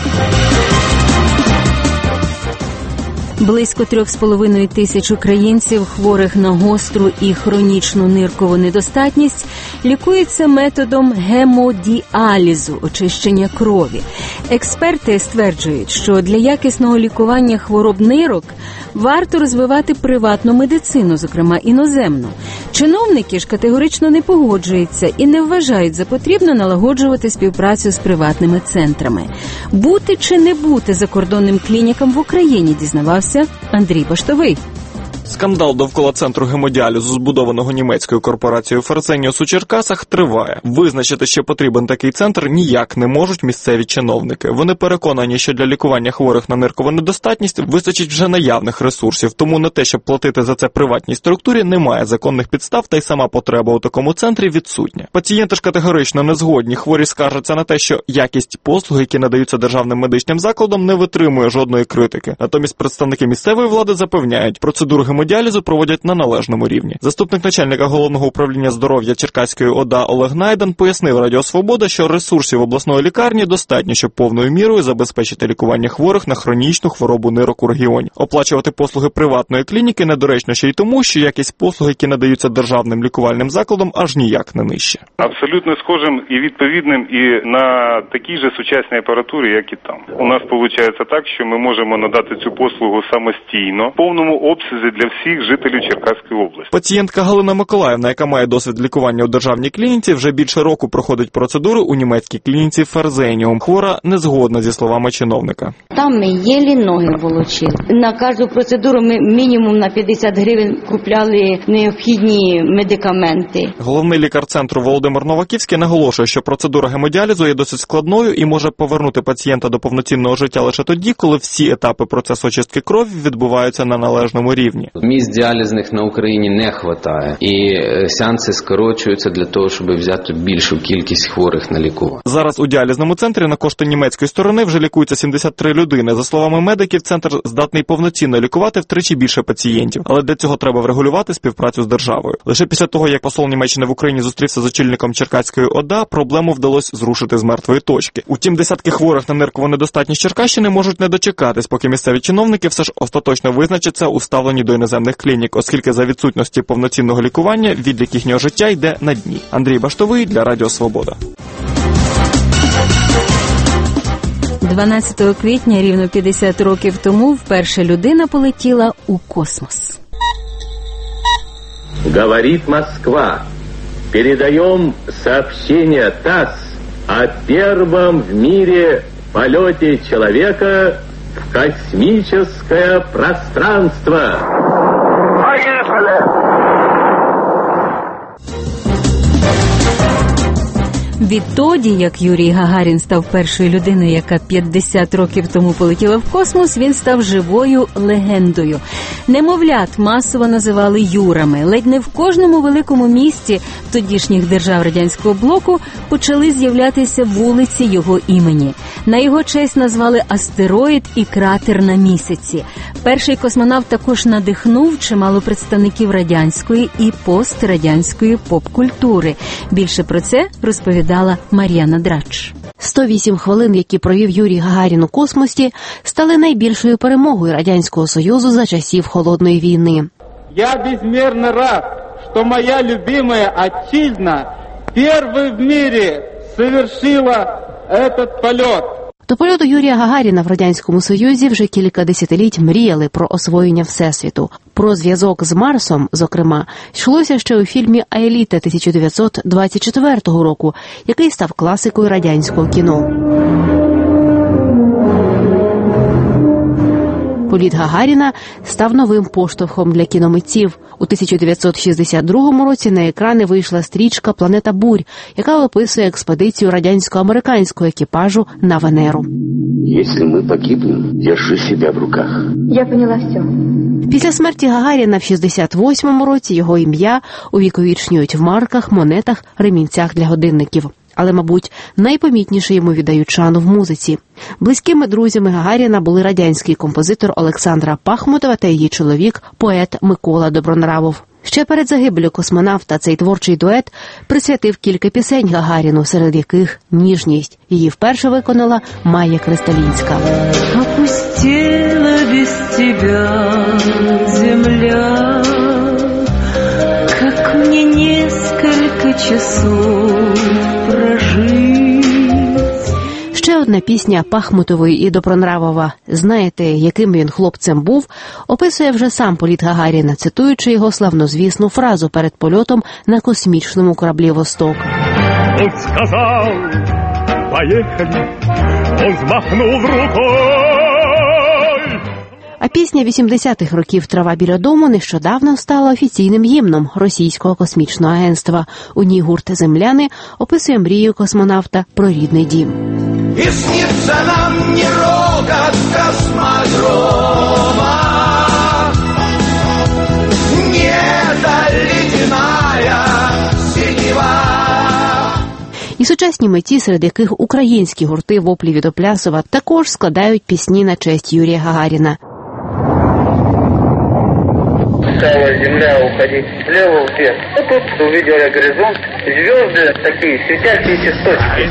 Близько трьох з половиною тисяч українців, хворих на гостру і хронічну ниркову недостатність, лікуються методом гемодіалізу – очищення крові. Експерти стверджують, що для якісного лікування хвороб нирок варто розвивати приватну медицину, зокрема іноземну. Чиновники ж категорично не погоджуються і не вважають за потрібно налагоджувати співпрацю з приватними центрами. Бути чи не бути закордонним клінікам в Україні, дізнавався Андрій Баштовий. Скандал довкола центру гемодіалізу, збудованого німецькою корпорацією Ферзеніус у Черкасах, триває. Визначити, що потрібен такий центр, ніяк не можуть місцеві чиновники. Вони переконані, що для лікування хворих на ниркову недостатність вистачить вже наявних ресурсів, тому на те, щоб платити за це приватній структурі, немає законних підстав, та й сама потреба у такому центрі відсутня. Пацієнти ж категорично не згодні. Хворі скаржаться на те, що якість послуг, які надаються державним медичним закладом, не витримує жодної критики. Натомість представники місцевої влади запевняють, процедуру гемодіалізу проводять на належному рівні. Заступник начальника Головного управління здоров'я Черкаської ОДА Олег Найдан пояснив Радіо Свобода, що ресурсів обласної лікарні достатньо, щоб повною мірою забезпечити лікування хворих на хронічну хворобу нирок у регіоні. Оплачувати послуги приватної клініки недоречно ще й тому, що якість послуг, які надаються державним лікувальним закладом, аж ніяк не нижче. Абсолютно схожим і відповідним і на такій же сучасній апаратурі, як і там. У нас виходить так, що ми можемо надати цю послугу самостійно, в повному обсязі для всіх жителів Черкаської області. Пацієнтка Галина Миколаївна, яка має досвід лікування у державній клініці, вже більше року проходить процедури у німецькій клініці Ферзеніум. Хвора не згодна зі словами чиновника. Там ми єлі ноги волочили. На кожну процедуру ми мінімум на п'ятдесят гривень купляли необхідні медикаменти. Головний лікар центру Володимир Новаківський наголошує, що процедура гемодіалізу є досить складною і може повернути пацієнта до повноцінного життя лише тоді, коли всі етапи процесу очистки крові відбуваються на належному рівні. Місць діалізних на Україні не вистачає, і сеанси скорочуються для того, щоб взяти більшу кількість хворих на лікування. Зараз у діалізному центрі на кошти німецької сторони вже лікуються сімдесят три людини. За словами медиків, центр здатний повноцінно лікувати втричі більше пацієнтів, але для цього треба врегулювати співпрацю з державою. Лише після того, як посол Німеччини в Україні зустрівся з очільником Черкаської ОДА, проблему вдалося зрушити з мертвої точки. Утім, десятки хворих на ниркову недостатність Черкащини можуть не дочекатись, поки місцеві чиновники все ж остаточно визначаться у ставленні до іноземних клінік, оскільки за відсутності повноцінного лікування відлік їхнього життя йде на дні. Андрій Баштовий для Радіо Свобода. дванадцятого квітня, рівно п'ятдесят років тому, вперше людина полетіла у космос. Говорит Москва. Передаем сообщение ТАСС о первом в мире полете человека в космическое пространство. Поехали! Відтоді, як Юрій Гагарін став першою людиною, яка п'ятдесят років тому полетіла в космос, він став живою легендою. Немовлят масово називали Юрами. Ледь не в кожному великому місті тодішніх держав радянського блоку почали з'являтися вулиці його імені. На його честь назвали астероїд і кратер на місяці. Перший космонавт також надихнув чимало представників радянської і пострадянської поп-культури. Більше про це розповідала Мар'яна Драч. сто вісім хвилин, які провів Юрій Гагарін у космосі, стали найбільшою перемогою Радянського Союзу за часів Холодної війни. Я безмерно рад, що моя любимая отчизна першою в мире совершила этот полет. До польоту Юрія Гагаріна в Радянському Союзі вже кілька десятиліть мріяли про освоєння Всесвіту. Про зв'язок з Марсом, зокрема, йшлося ще у фільмі «Аеліта» тисяча дев'ятсот двадцять четвертого року, який став класикою радянського кіно. Політ Гагаріна став новим поштовхом для кіномитців. У тисяча дев'ятсот шістдесят другому році на екрани вийшла стрічка «Планета бурь», яка описує експедицію радянсько-американського екіпажу на Венеру. Якщо ми погибнемо, держи себе в руках. Я поняла все. Після смерті Гагаріна в шістдесят восьмому році його ім'я увіковічнюють в марках, монетах, ремінцях для годинників. Але, мабуть, найпомітніше йому віддають шану в музиці. Близькими друзями Гагаріна були радянський композитор Олександра Пахмутова та її чоловік, поет Микола Добронравов. Ще перед загибеллю космонавта цей творчий дует присвятив кілька пісень Гагаріну, серед яких «Ніжність». Її вперше виконала Майя Кристалінська. «Опустела без тебя земля, как мне несколько часов прожить». Ще одна пісня Пахмутової і Добронравова «Знаєте, яким він хлопцем був» описує вже сам політ Гагаріна, цитуючи його славнозвісну фразу перед польотом на космічному кораблі «Восток». Он сказал, поехали, он взмахнул рукой. А пісня вісімдесятих років «Трава біля дому» нещодавно стала офіційним гімном Російського космічного агентства. У ній гурт «Земляни» описує мрію космонавта про рідний дім. И снится нам не рокот космодрома, не эта ледяная синева. І сучасні митці, серед яких українські гурти «Воплі від Оплясова», також складають пісні на честь Юрія Гагаріна. Стала земля уходить слева вверх. А тут увидел я горизонт, звезды такие светящиеся точки.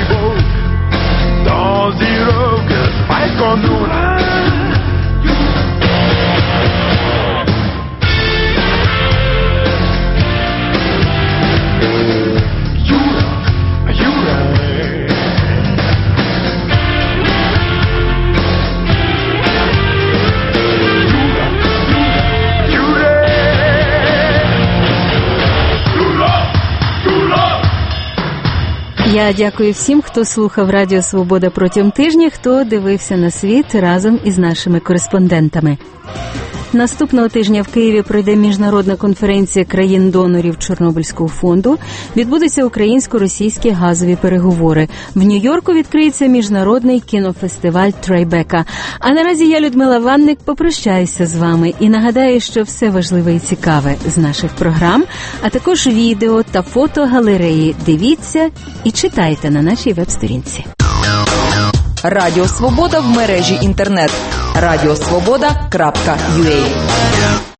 Я дякую всім, хто слухав Радіо Свобода протягом тижня, хто дивився на світ разом із нашими кореспондентами. Наступного тижня в Києві пройде міжнародна конференція країн-донорів Чорнобильського фонду. Відбудуться українсько-російські газові переговори. В Нью-Йорку відкриється міжнародний кінофестиваль «Трайбека». А наразі я, Людмила Ванник, попрощаюся з вами і нагадаю, що все важливе і цікаве з наших програм, а також відео та фотогалереї дивіться і читайте на нашій веб-сторінці. Радіо Свобода в мережі інтернет. радіосвобода крапка ю а